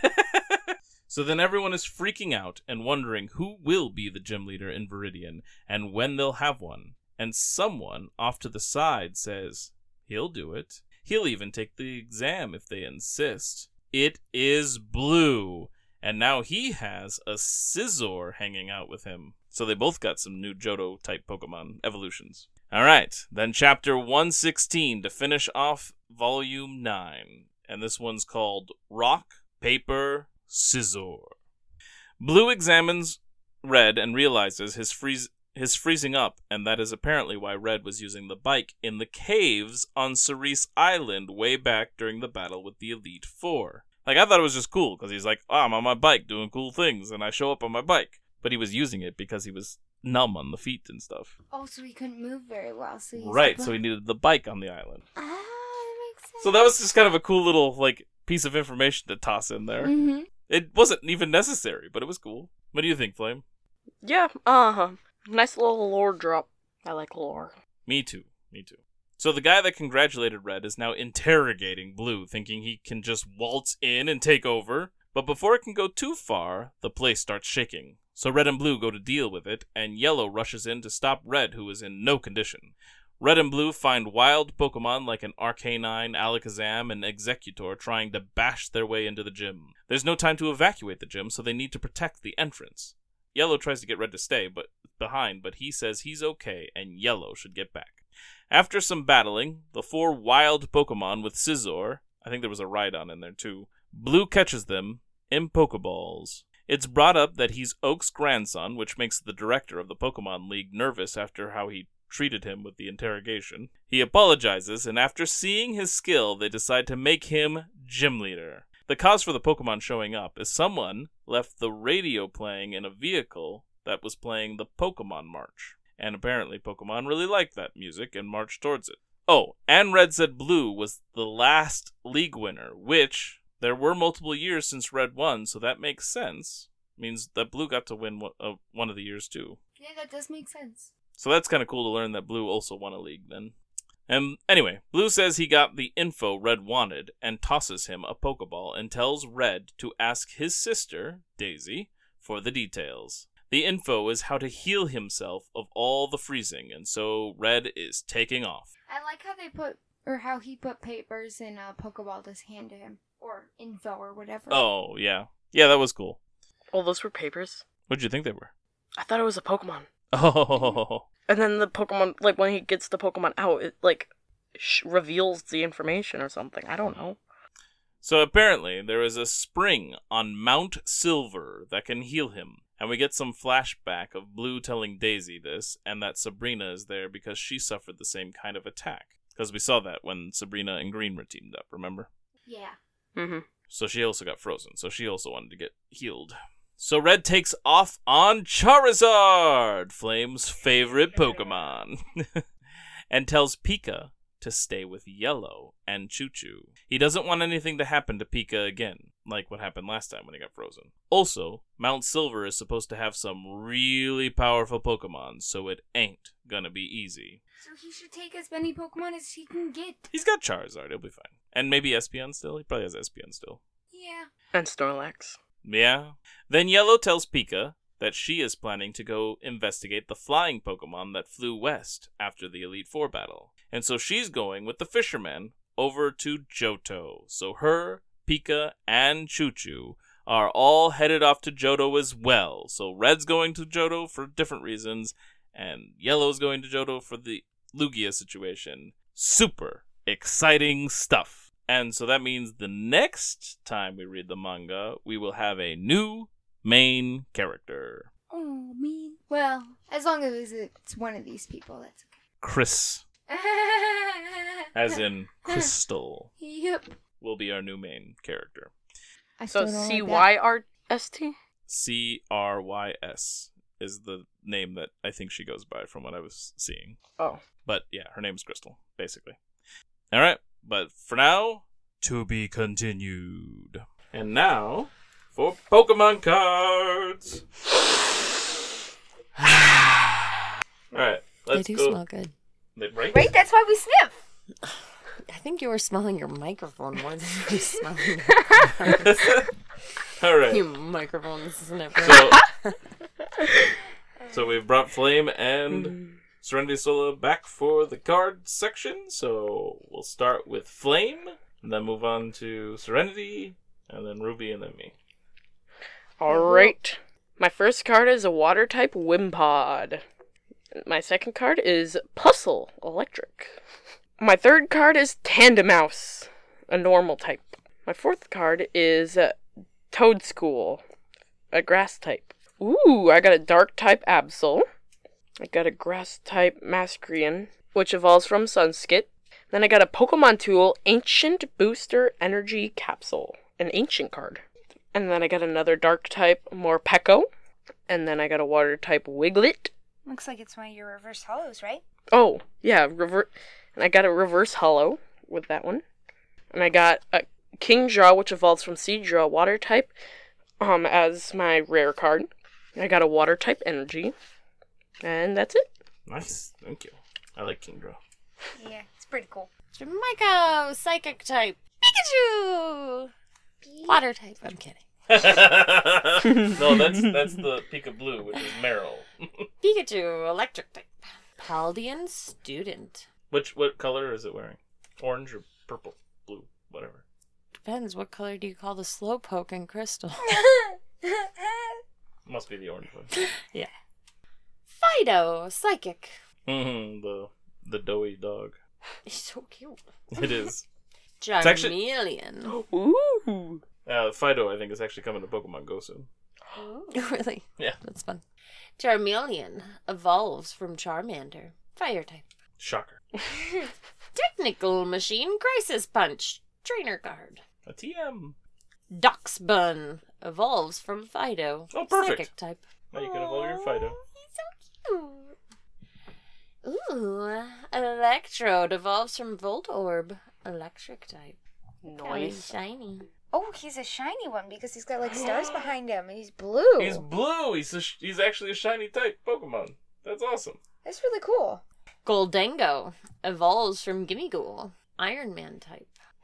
So then everyone is freaking out and wondering who will be the gym leader in Viridian and when they'll have one. And someone off to the side says, he'll do it. He'll even take the exam if they insist. It is Blue. And now he has a Scizor hanging out with him. So they both got some new Johto-type Pokemon evolutions. Alright, then chapter one sixteen to finish off volume nine. And this one's called Rock, Paper, Scizor. Blue examines Red and realizes his freeze his freezing up, and that is apparently why Red was using the bike in the caves on Cerise Island way back during the battle with the Elite Four. Like, I thought it was just cool, because he's like, oh, I'm on my bike doing cool things, and I show up on my bike. But he was using it because he was numb on the feet and stuff. Oh, so he couldn't move very well. So he's Right, like, so he needed the bike on the island. Ah, that makes sense. So that was just kind of a cool little, like, piece of information to toss in there. Mm-hmm. It wasn't even necessary, but it was cool. What do you think, Flame? Yeah, uh-huh. Nice little lore drop. I like lore. Me too. Me too. So the guy that congratulated Red is now interrogating Blue, thinking he can just waltz in and take over. But before it can go too far, the place starts shaking. So Red and Blue go to deal with it, and Yellow rushes in to stop Red, who is in no condition. Red and Blue find wild Pokemon like an Arcanine, Alakazam, and Executor trying to bash their way into the gym. There's no time to evacuate the gym, so they need to protect the entrance. Yellow tries to get Red to stay but behind, but he says he's okay, and Yellow should get back. After some battling, the four wild Pokemon with Scizor, I think there was a Rhydon in there too, Blue catches them in Pokeballs. It's brought up that he's Oak's grandson, which makes the director of the Pokemon League nervous after how he treated him with the interrogation. He apologizes, and after seeing his skill, they decide to make him gym leader. The cause for the Pokemon showing up is someone left the radio playing in a vehicle that was playing the Pokemon March. And apparently Pokemon really liked that music and marched towards it. Oh, and Red said Blue was the last league winner, which there were multiple years since Red won, so that makes sense. Means that Blue got to win one, uh, one of the years too. Yeah, that does make sense. So that's kind of cool to learn that Blue also won a league then. And anyway, Blue says he got the info Red wanted and tosses him a Pokeball and tells Red to ask his sister, Daisy, for the details. The info is how to heal himself of all the freezing, and so Red is taking off. I like how they put, or how he put papers in a Pokeball to hand to him, or info, or whatever. Oh, yeah. Yeah, that was cool. Oh, those were papers? What'd you think they were? I thought it was a Pokemon. Oh. And then the Pokemon, like, when he gets the Pokemon out, it, like, sh- reveals the information or something. I don't know. So apparently, there is a spring on Mount Silver that can heal him. And we get some flashback of Blue telling Daisy this, and that Sabrina is there because she suffered the same kind of attack. Because we saw that when Sabrina and Green were teamed up, remember? Yeah. Mm-hmm. So she also got frozen, so she also wanted to get healed. So Red takes off on Charizard, Flame's favorite Pokemon, and tells Pika to stay with Yellow and Choo-Choo. He doesn't want anything to happen to Pika again, like what happened last time when he got frozen. Also, Mount Silver is supposed to have some really powerful Pokemon, so it ain't gonna be easy. So he should take as many Pokemon as he can get. He's got Charizard, he'll be fine. And maybe Espeon still? He probably has Espeon still. Yeah. And Snorlax. Yeah. Then Yellow tells Pika that she is planning to go investigate the flying Pokemon that flew west after the Elite Four battle. And so she's going with the fishermen over to Johto. So her, Pika, and Choo Choo are all headed off to Johto as well. So Red's going to Johto for different reasons, and Yellow's going to Johto for the Lugia situation. Super exciting stuff. And so that means the next time we read the manga, we will have a new main character. Oh, me. Well, as long as it's one of these people, that's Chris, okay. as in Crystal, Yep. will be our new main character. I So still don't C like Y R S T? C R Y S is the name that I think she goes by from what I was seeing. Oh. But yeah, her name's Crystal, basically. All right, but for now, to be continued. And now, for Pokemon cards. All right, let's they do go. smell good. They, right? Right? That's why we sniff. I think you were smelling your microphone more than you were smelling your cards. All right. You microphone sniffer. So, so we've brought Flame and Serenity Sola back for the card section. So we'll start with Flame, and then move on to Serenity, and then Ruby, and then me. Alright. My first card is a water type Wimpod. My second card is Puzzle Electric. My third card is Tandemaus, a normal type. My fourth card is uh, Toadschool, a grass type. Ooh, I got a dark type Absol. I got a grass type Masquerain, which evolves from Sunskit. Then I got a Pokemon Tool Ancient Booster Energy Capsule, an ancient card. And then I got another dark type Morpeko. And then I got a water type Wiglet. Looks like it's one of your reverse hollows, right? Oh, yeah, rever- and I got a reverse hollow with that one. And I got a Kingdraw, which evolves from Seadraw, water type, um, as my rare card. And I got a water type energy. And that's it. Nice, thank you. I like Kingdraw. Yeah, it's pretty cool. Jamaica, psychic type. Pikachu! Water type. I'm kidding. No, that's that's the Pika Blue, which is Meryl. Pikachu, electric type. Paldean student. Which what color is it wearing? Orange or purple, blue, whatever. Depends. What color do you call the Slowpoke and Crystal? Must be the orange one. Yeah. Fido, psychic. Mm-hmm, the the doughy dog. He's so cute. It is. Charmeleon. Ooh. Uh, Fido, I think, is actually coming to Pokemon Go soon. Really? Yeah. That's fun. Charmeleon evolves from Charmander. Fire type. Shocker. Technical Machine Crisis Punch. Trainer card. A T M. Doxbun evolves from Fido. Oh, perfect. Psychic type. Now you can evolve your Fido. He's so cute. Ooh, Electrode evolves from Voltorb. Electric type. Very Nice. shiny. Oh, he's a shiny one because he's got like stars behind him and he's blue. He's blue. He's a sh- he's actually a shiny type Pokemon. That's awesome. That's really cool. Goldango evolves from Gimmighoul. Iron Man type.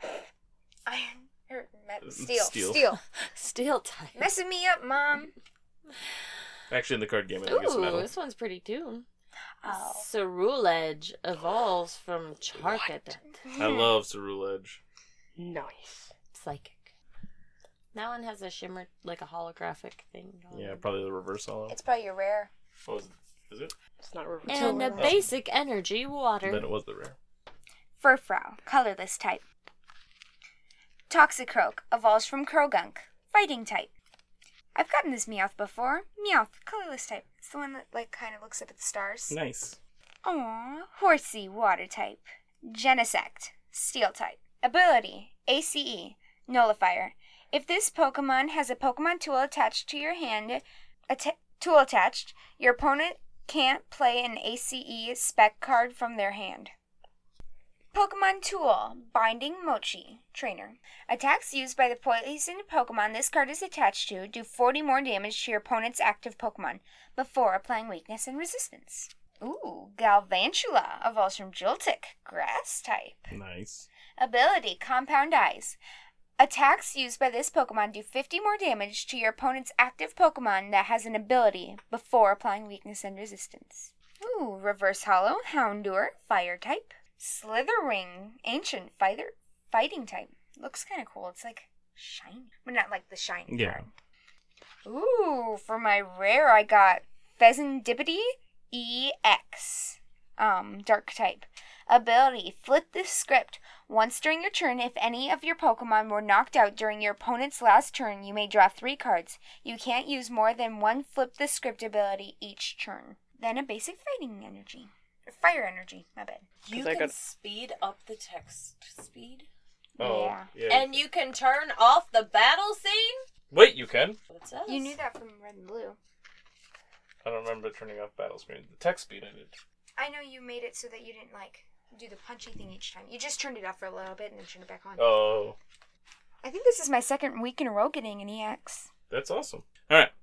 Iron or metal, steel, Steel. steel. Steel type. Messing me up, Mom. Actually, in the card game, I think it's Ooh, metal. this one's pretty too. Oh. Ceruledge evolves from Charcadet. I love Ceruledge. Nice. Psychic. That one has a shimmer, like a holographic thing going Yeah, on. probably the reverse hollow. It's probably your rare. Oh, is it? Is it? It's not reverse. And a Oh. basic energy water. Then it was the rare. Furfrou, colorless type. Toxicroak, evolves from Krogunk, fighting type. I've gotten this Meowth before. Meowth, colorless type. It's the one that like kind of looks up at the stars. Nice. Aww. Horsey, water type. Genesect, steel type. Ability, A C E, nullifier. If this Pokemon has a Pokemon tool attached to your hand, a t- tool attached, your opponent can't play an A C E spec card from their hand. Pokemon Tool, Binding Mochi, Trainer. Attacks used by the poisoned Pokemon this card is attached to do forty more damage to your opponent's active Pokemon before applying weakness and resistance. Ooh, Galvantula evolves from Joltik, Grass type. Nice. Ability, Compound Eyes. Attacks used by this Pokemon do fifty more damage to your opponent's active Pokemon that has an ability before applying weakness and resistance. Ooh, Reverse Hollow, Houndour, Fire type. Slithering, Ancient Fighter, Fighting type. Looks kind of cool. It's like shiny, but not like the shiny Yeah. card. Ooh, for my rare, I got Pheasantipity E X. Um, Dark type. Ability, flip the script. Once during your turn, if any of your Pokemon were knocked out during your opponent's last turn, you may draw three cards. You can't use more than one flip the script ability each turn. Then a basic fighting energy. Or fire energy, my bad. You 'Cause I can got- speed up the text speed. Oh, Yeah. yeah. And you can turn off the battle scene? Wait, you can? What it says. You knew that from Red and Blue. I don't remember turning off battle screen. The text speed I did. I know you made it so that you didn't, like, do the punchy thing each time. You just turned it off for a little bit and then turned it back on. Oh, I think this is my second week in a row getting an E X. that's awesome. All right.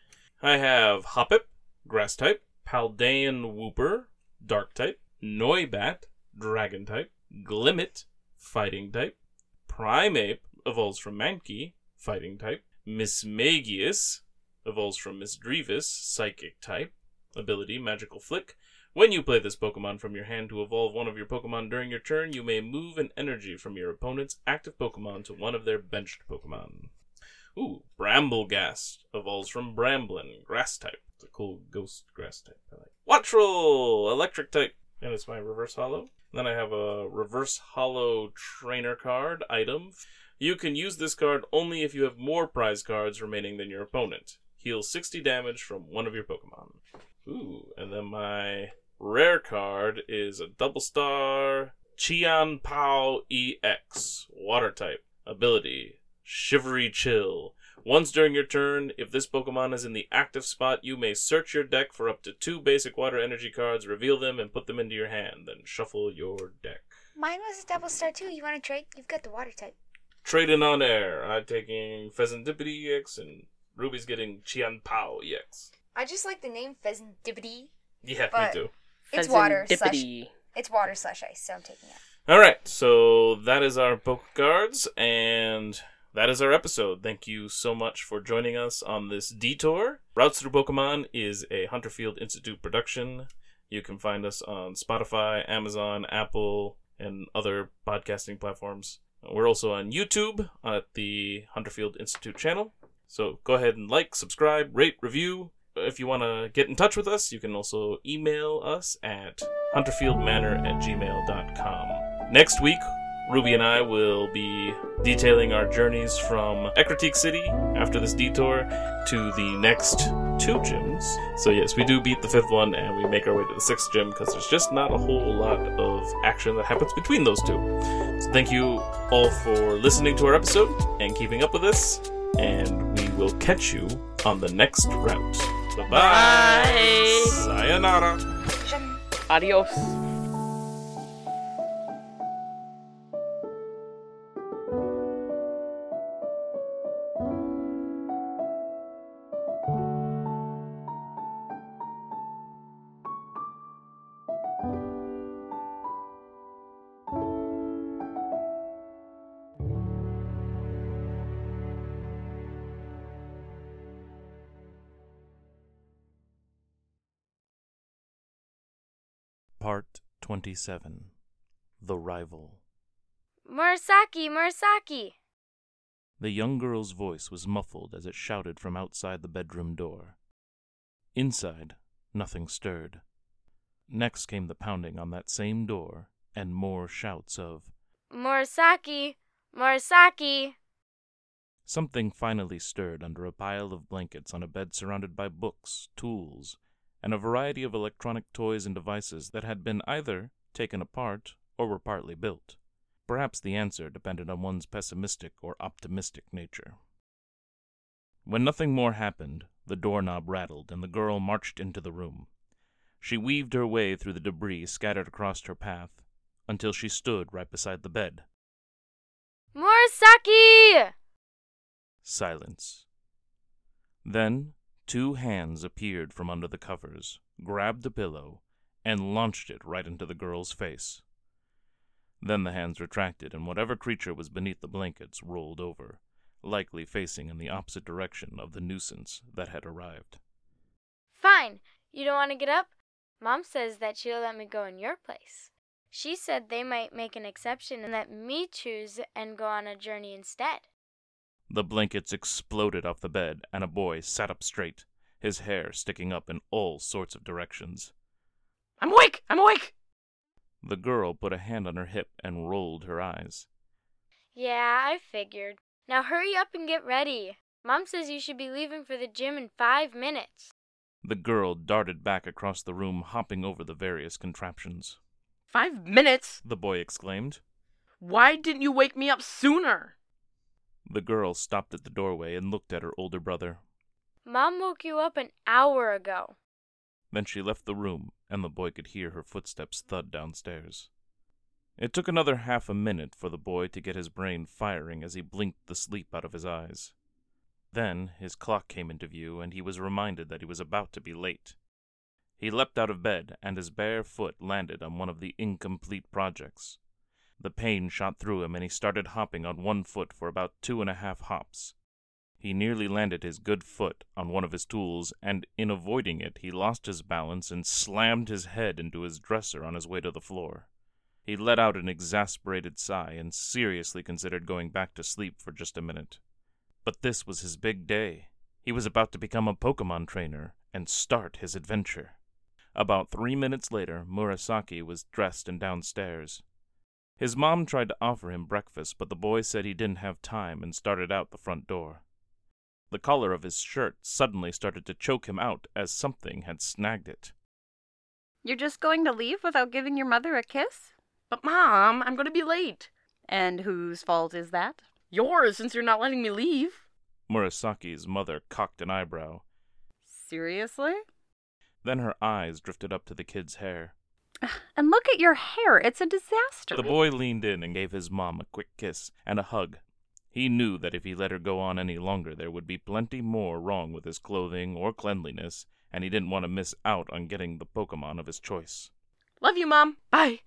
I have Hoppip, Grass type, Paldean Wooper, Dark type, Noibat, Dragon type, Glimmet, Fighting type, Primeape, evolves from Mankey, Fighting type, Mismagius, evolves from Misdreavus, Psychic type, ability Magical Flick. When you play this Pokemon from your hand to evolve one of your Pokemon during your turn, you may move an energy from your opponent's active Pokemon to one of their benched Pokemon. Ooh, Bramblegast evolves from Bramblin, Grass type. It's a cool ghost grass type. I like. Wattrel, Electric type. And it's my Reverse Hollow. Then I have a Reverse Hollow Trainer card item. You can use this card only if you have more prize cards remaining than your opponent. Heal sixty damage from one of your Pokemon. Ooh, and then my rare card is a double star Qian Pao E X, Water type. Ability, Shivery Chill. Once during your turn, if this Pokemon is in the active spot, you may search your deck for up to two basic water energy cards, reveal them, and put them into your hand, then shuffle your deck. Mine was a double star too. You want to trade? You've got the water type. Trading on air. I'm taking Pheasantipity E X, and Ruby's getting Qian Pao E X. I just like the name Pheasantipity. Yeah, But- me too. It's water slash. Pheasantipity. It's water slash ice, so I'm taking it. Alright, so that is our Poke Cards, and that is our episode. Thank you so much for joining us on this detour. Routes Through Pokemon is a Hunterfield Institute production. You can find us on Spotify, Amazon, Apple, and other podcasting platforms. We're also on YouTube at the Hunterfield Institute channel. So go ahead and like, subscribe, rate, review. If you want to get in touch with us, you can also email us at hunterfieldmanor at gmail dot com. Next week, Ruby and I will be detailing our journeys from Ecruteak City after this detour to the next two gyms. So yes, we do beat the fifth one and we make our way to the sixth gym because there's just not a whole lot of action that happens between those two. So thank you all for listening to our episode and keeping up with us, and we will catch you on the next route. Bye-bye. Bye. Sayonara. Adios. Part twenty-seven. The Rival. Murasaki, Murasaki. The young girl's voice was muffled as it shouted from outside the bedroom door. Inside, nothing stirred. Next came the pounding on that same door, and more shouts of, Murasaki, Murasaki. Something finally stirred under a pile of blankets on a bed surrounded by books, tools, and a variety of electronic toys and devices that had been either taken apart or were partly built. Perhaps the answer depended on one's pessimistic or optimistic nature. When nothing more happened, the doorknob rattled and the girl marched into the room. She weaved her way through the debris scattered across her path until she stood right beside the bed. Murasaki! Silence. Then two hands appeared from under the covers, grabbed a pillow, and launched it right into the girl's face. Then the hands retracted, and whatever creature was beneath the blankets rolled over, likely facing in the opposite direction of the nuisance that had arrived. Fine. You don't want to get up? Mom says that she'll let me go in your place. She said they might make an exception and let me choose and go on a journey instead. The blankets exploded off the bed, and a boy sat up straight, his hair sticking up in all sorts of directions. I'm awake! I'm awake! The girl put a hand on her hip and rolled her eyes. Yeah, I figured. Now hurry up and get ready. Mom says you should be leaving for the gym in five minutes. The girl darted back across the room, hopping over the various contraptions. Five minutes? The boy exclaimed. Why didn't you wake me up sooner? The girl stopped at the doorway and looked at her older brother. Mom woke you up an hour ago. Then she left the room, and the boy could hear her footsteps thud downstairs. It took another half a minute for the boy to get his brain firing as he blinked the sleep out of his eyes. Then his clock came into view, and he was reminded that he was about to be late. He leapt out of bed, and his bare foot landed on one of the incomplete projects. The pain shot through him, and he started hopping on one foot for about two and a half hops. He nearly landed his good foot on one of his tools, and in avoiding it, he lost his balance and slammed his head into his dresser on his way to the floor. He let out an exasperated sigh and seriously considered going back to sleep for just a minute. But this was his big day. He was about to become a Pokemon trainer and start his adventure. About three minutes later, Murasaki was dressed and downstairs. His mom tried to offer him breakfast, but the boy said he didn't have time and started out the front door. The collar of his shirt suddenly started to choke him out as something had snagged it. You're just going to leave without giving your mother a kiss? But Mom, I'm going to be late. And whose fault is that? Yours, since you're not letting me leave. Murasaki's mother cocked an eyebrow. Seriously? Then her eyes drifted up to the kid's hair. And look at your hair. It's a disaster. The boy leaned in and gave his mom a quick kiss and a hug. He knew that if he let her go on any longer, there would be plenty more wrong with his clothing or cleanliness, and he didn't want to miss out on getting the Pokemon of his choice. Love you, Mom. Bye.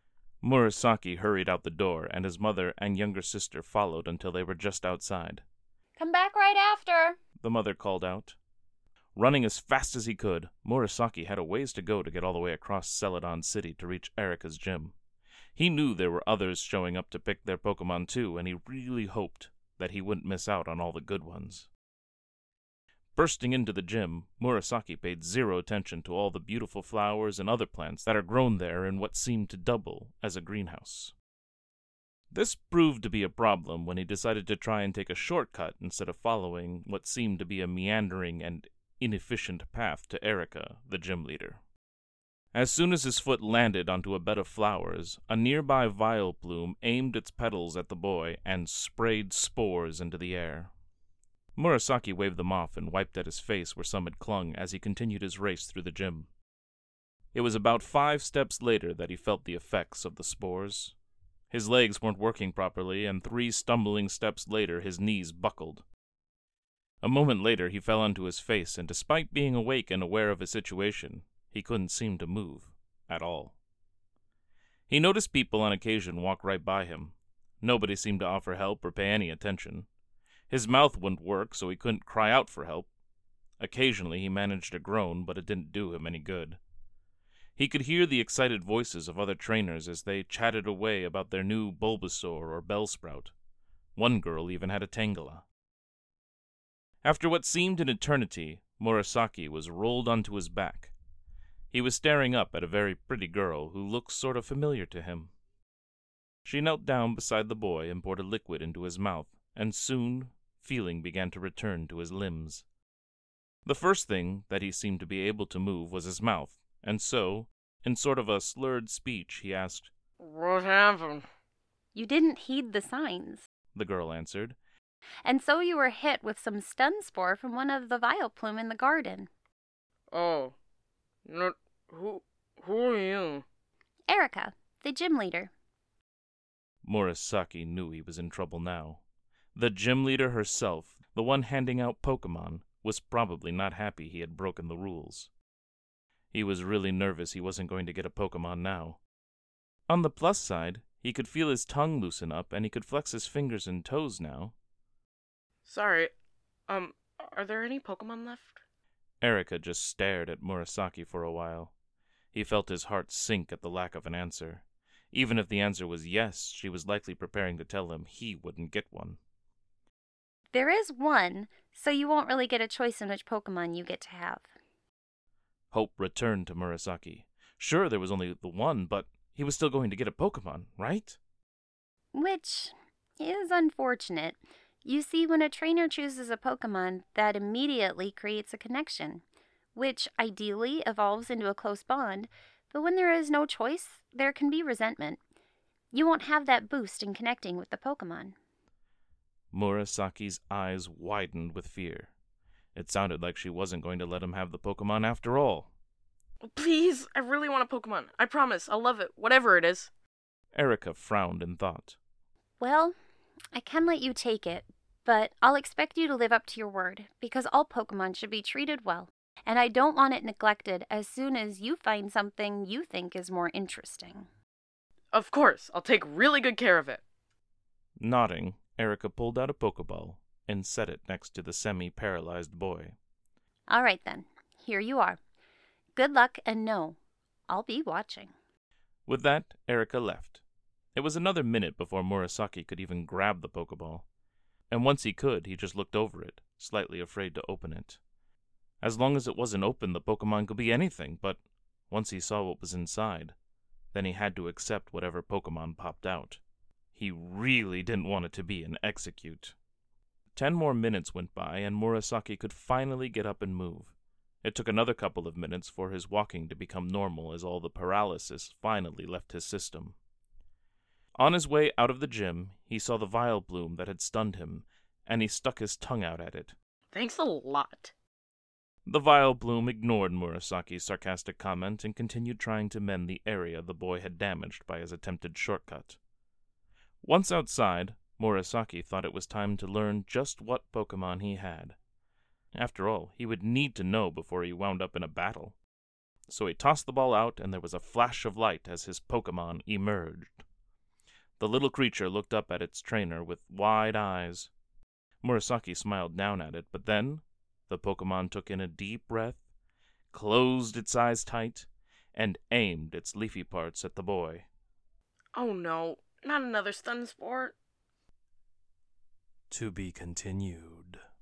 Murasaki hurried out the door, and his mother and younger sister followed until they were just outside. Come back right after, the mother called out. Running as fast as he could, Murasaki had a ways to go to get all the way across Celadon City to reach Erika's gym. He knew there were others showing up to pick their Pokemon too, and he really hoped that he wouldn't miss out on all the good ones. Bursting into the gym, Murasaki paid zero attention to all the beautiful flowers and other plants that are grown there in what seemed to double as a greenhouse. This proved to be a problem when he decided to try and take a shortcut instead of following what seemed to be a meandering and inefficient path to Erika, the gym leader. As soon as his foot landed onto a bed of flowers, a nearby Vileplume aimed its petals at the boy and sprayed spores into the air. Murasaki waved them off and wiped at his face where some had clung as he continued his race through the gym. It was about five steps later that he felt the effects of the spores. His legs weren't working properly, and three stumbling steps later his knees buckled. A moment later he fell onto his face, and despite being awake and aware of his situation, he couldn't seem to move at all. He noticed people on occasion walk right by him. Nobody seemed to offer help or pay any attention. His mouth wouldn't work, so he couldn't cry out for help. Occasionally he managed to groan, but it didn't do him any good. He could hear the excited voices of other trainers as they chatted away about their new Bulbasaur or Bellsprout. One girl even had a Tangela. After what seemed an eternity, Murasaki was rolled onto his back. He was staring up at a very pretty girl who looked sort of familiar to him. She knelt down beside the boy and poured a liquid into his mouth, and soon feeling began to return to his limbs. The first thing that he seemed to be able to move was his mouth, and so, in sort of a slurred speech, he asked, What happened? You didn't heed the signs, the girl answered. And so you were hit with some stun spore from one of the Vileplume in the garden. Oh. No, who, who are you? Erika, the gym leader. Murasaki knew he was in trouble now. The gym leader herself, the one handing out Pokemon, was probably not happy he had broken the rules. He was really nervous he wasn't going to get a Pokemon now. On the plus side, he He could feel his tongue loosen up, and he could flex his fingers and toes now. Sorry, um, are there any Pokemon left? Erika just stared at Murasaki for a while. He felt his heart sink at the lack of an answer. Even if the answer was yes, she was likely preparing to tell him he wouldn't get one. There is one, so you won't really get a choice in which Pokemon you get to have. Hope returned to Murasaki. Sure, there was only the one, but he was still going to get a Pokemon, right? Which is unfortunate. You see, when a trainer chooses a Pokemon, that immediately creates a connection, which ideally evolves into a close bond, but when there is no choice, there can be resentment. You won't have that boost in connecting with the Pokemon. Murasaki's eyes widened with fear. It sounded like she wasn't going to let him have the Pokemon after all. Please, I really want a Pokemon. I promise, I'll love it, whatever it is. Erika frowned in thought. Well, I can let you take it, but I'll expect you to live up to your word, because all Pokemon should be treated well, and I don't want it neglected as soon as you find something you think is more interesting. Of course, I'll take really good care of it. Nodding, Erika pulled out a Pokeball and set it next to the semi-paralyzed boy. All right then, here you are. Good luck, and no, I'll be watching. With that, Erika left. It was another minute before Murasaki could even grab the Pokeball. And once he could, he just looked over it, slightly afraid to open it. As long as it wasn't open, the Pokemon could be anything, but once he saw what was inside, then he had to accept whatever Pokemon popped out. He really didn't want it to be an Execute. Ten more minutes went by, and Murasaki could finally get up and move. It took another couple of minutes for his walking to become normal as all the paralysis finally left his system. On his way out of the gym, he saw the Vileplume that had stunned him, and he stuck his tongue out at it. Thanks a lot. The Vileplume ignored Murasaki's sarcastic comment and continued trying to mend the area the boy had damaged by his attempted shortcut. Once outside, Murasaki thought it was time to learn just what Pokemon he had. After all, he would need to know before he wound up in a battle. So he tossed the ball out, and there was a flash of light as his Pokemon emerged. The little creature looked up at its trainer with wide eyes. Murasaki smiled down at it, but then the Pokemon took in a deep breath, closed its eyes tight, and aimed its leafy parts at the boy. Oh no, not another stun sport. To be continued.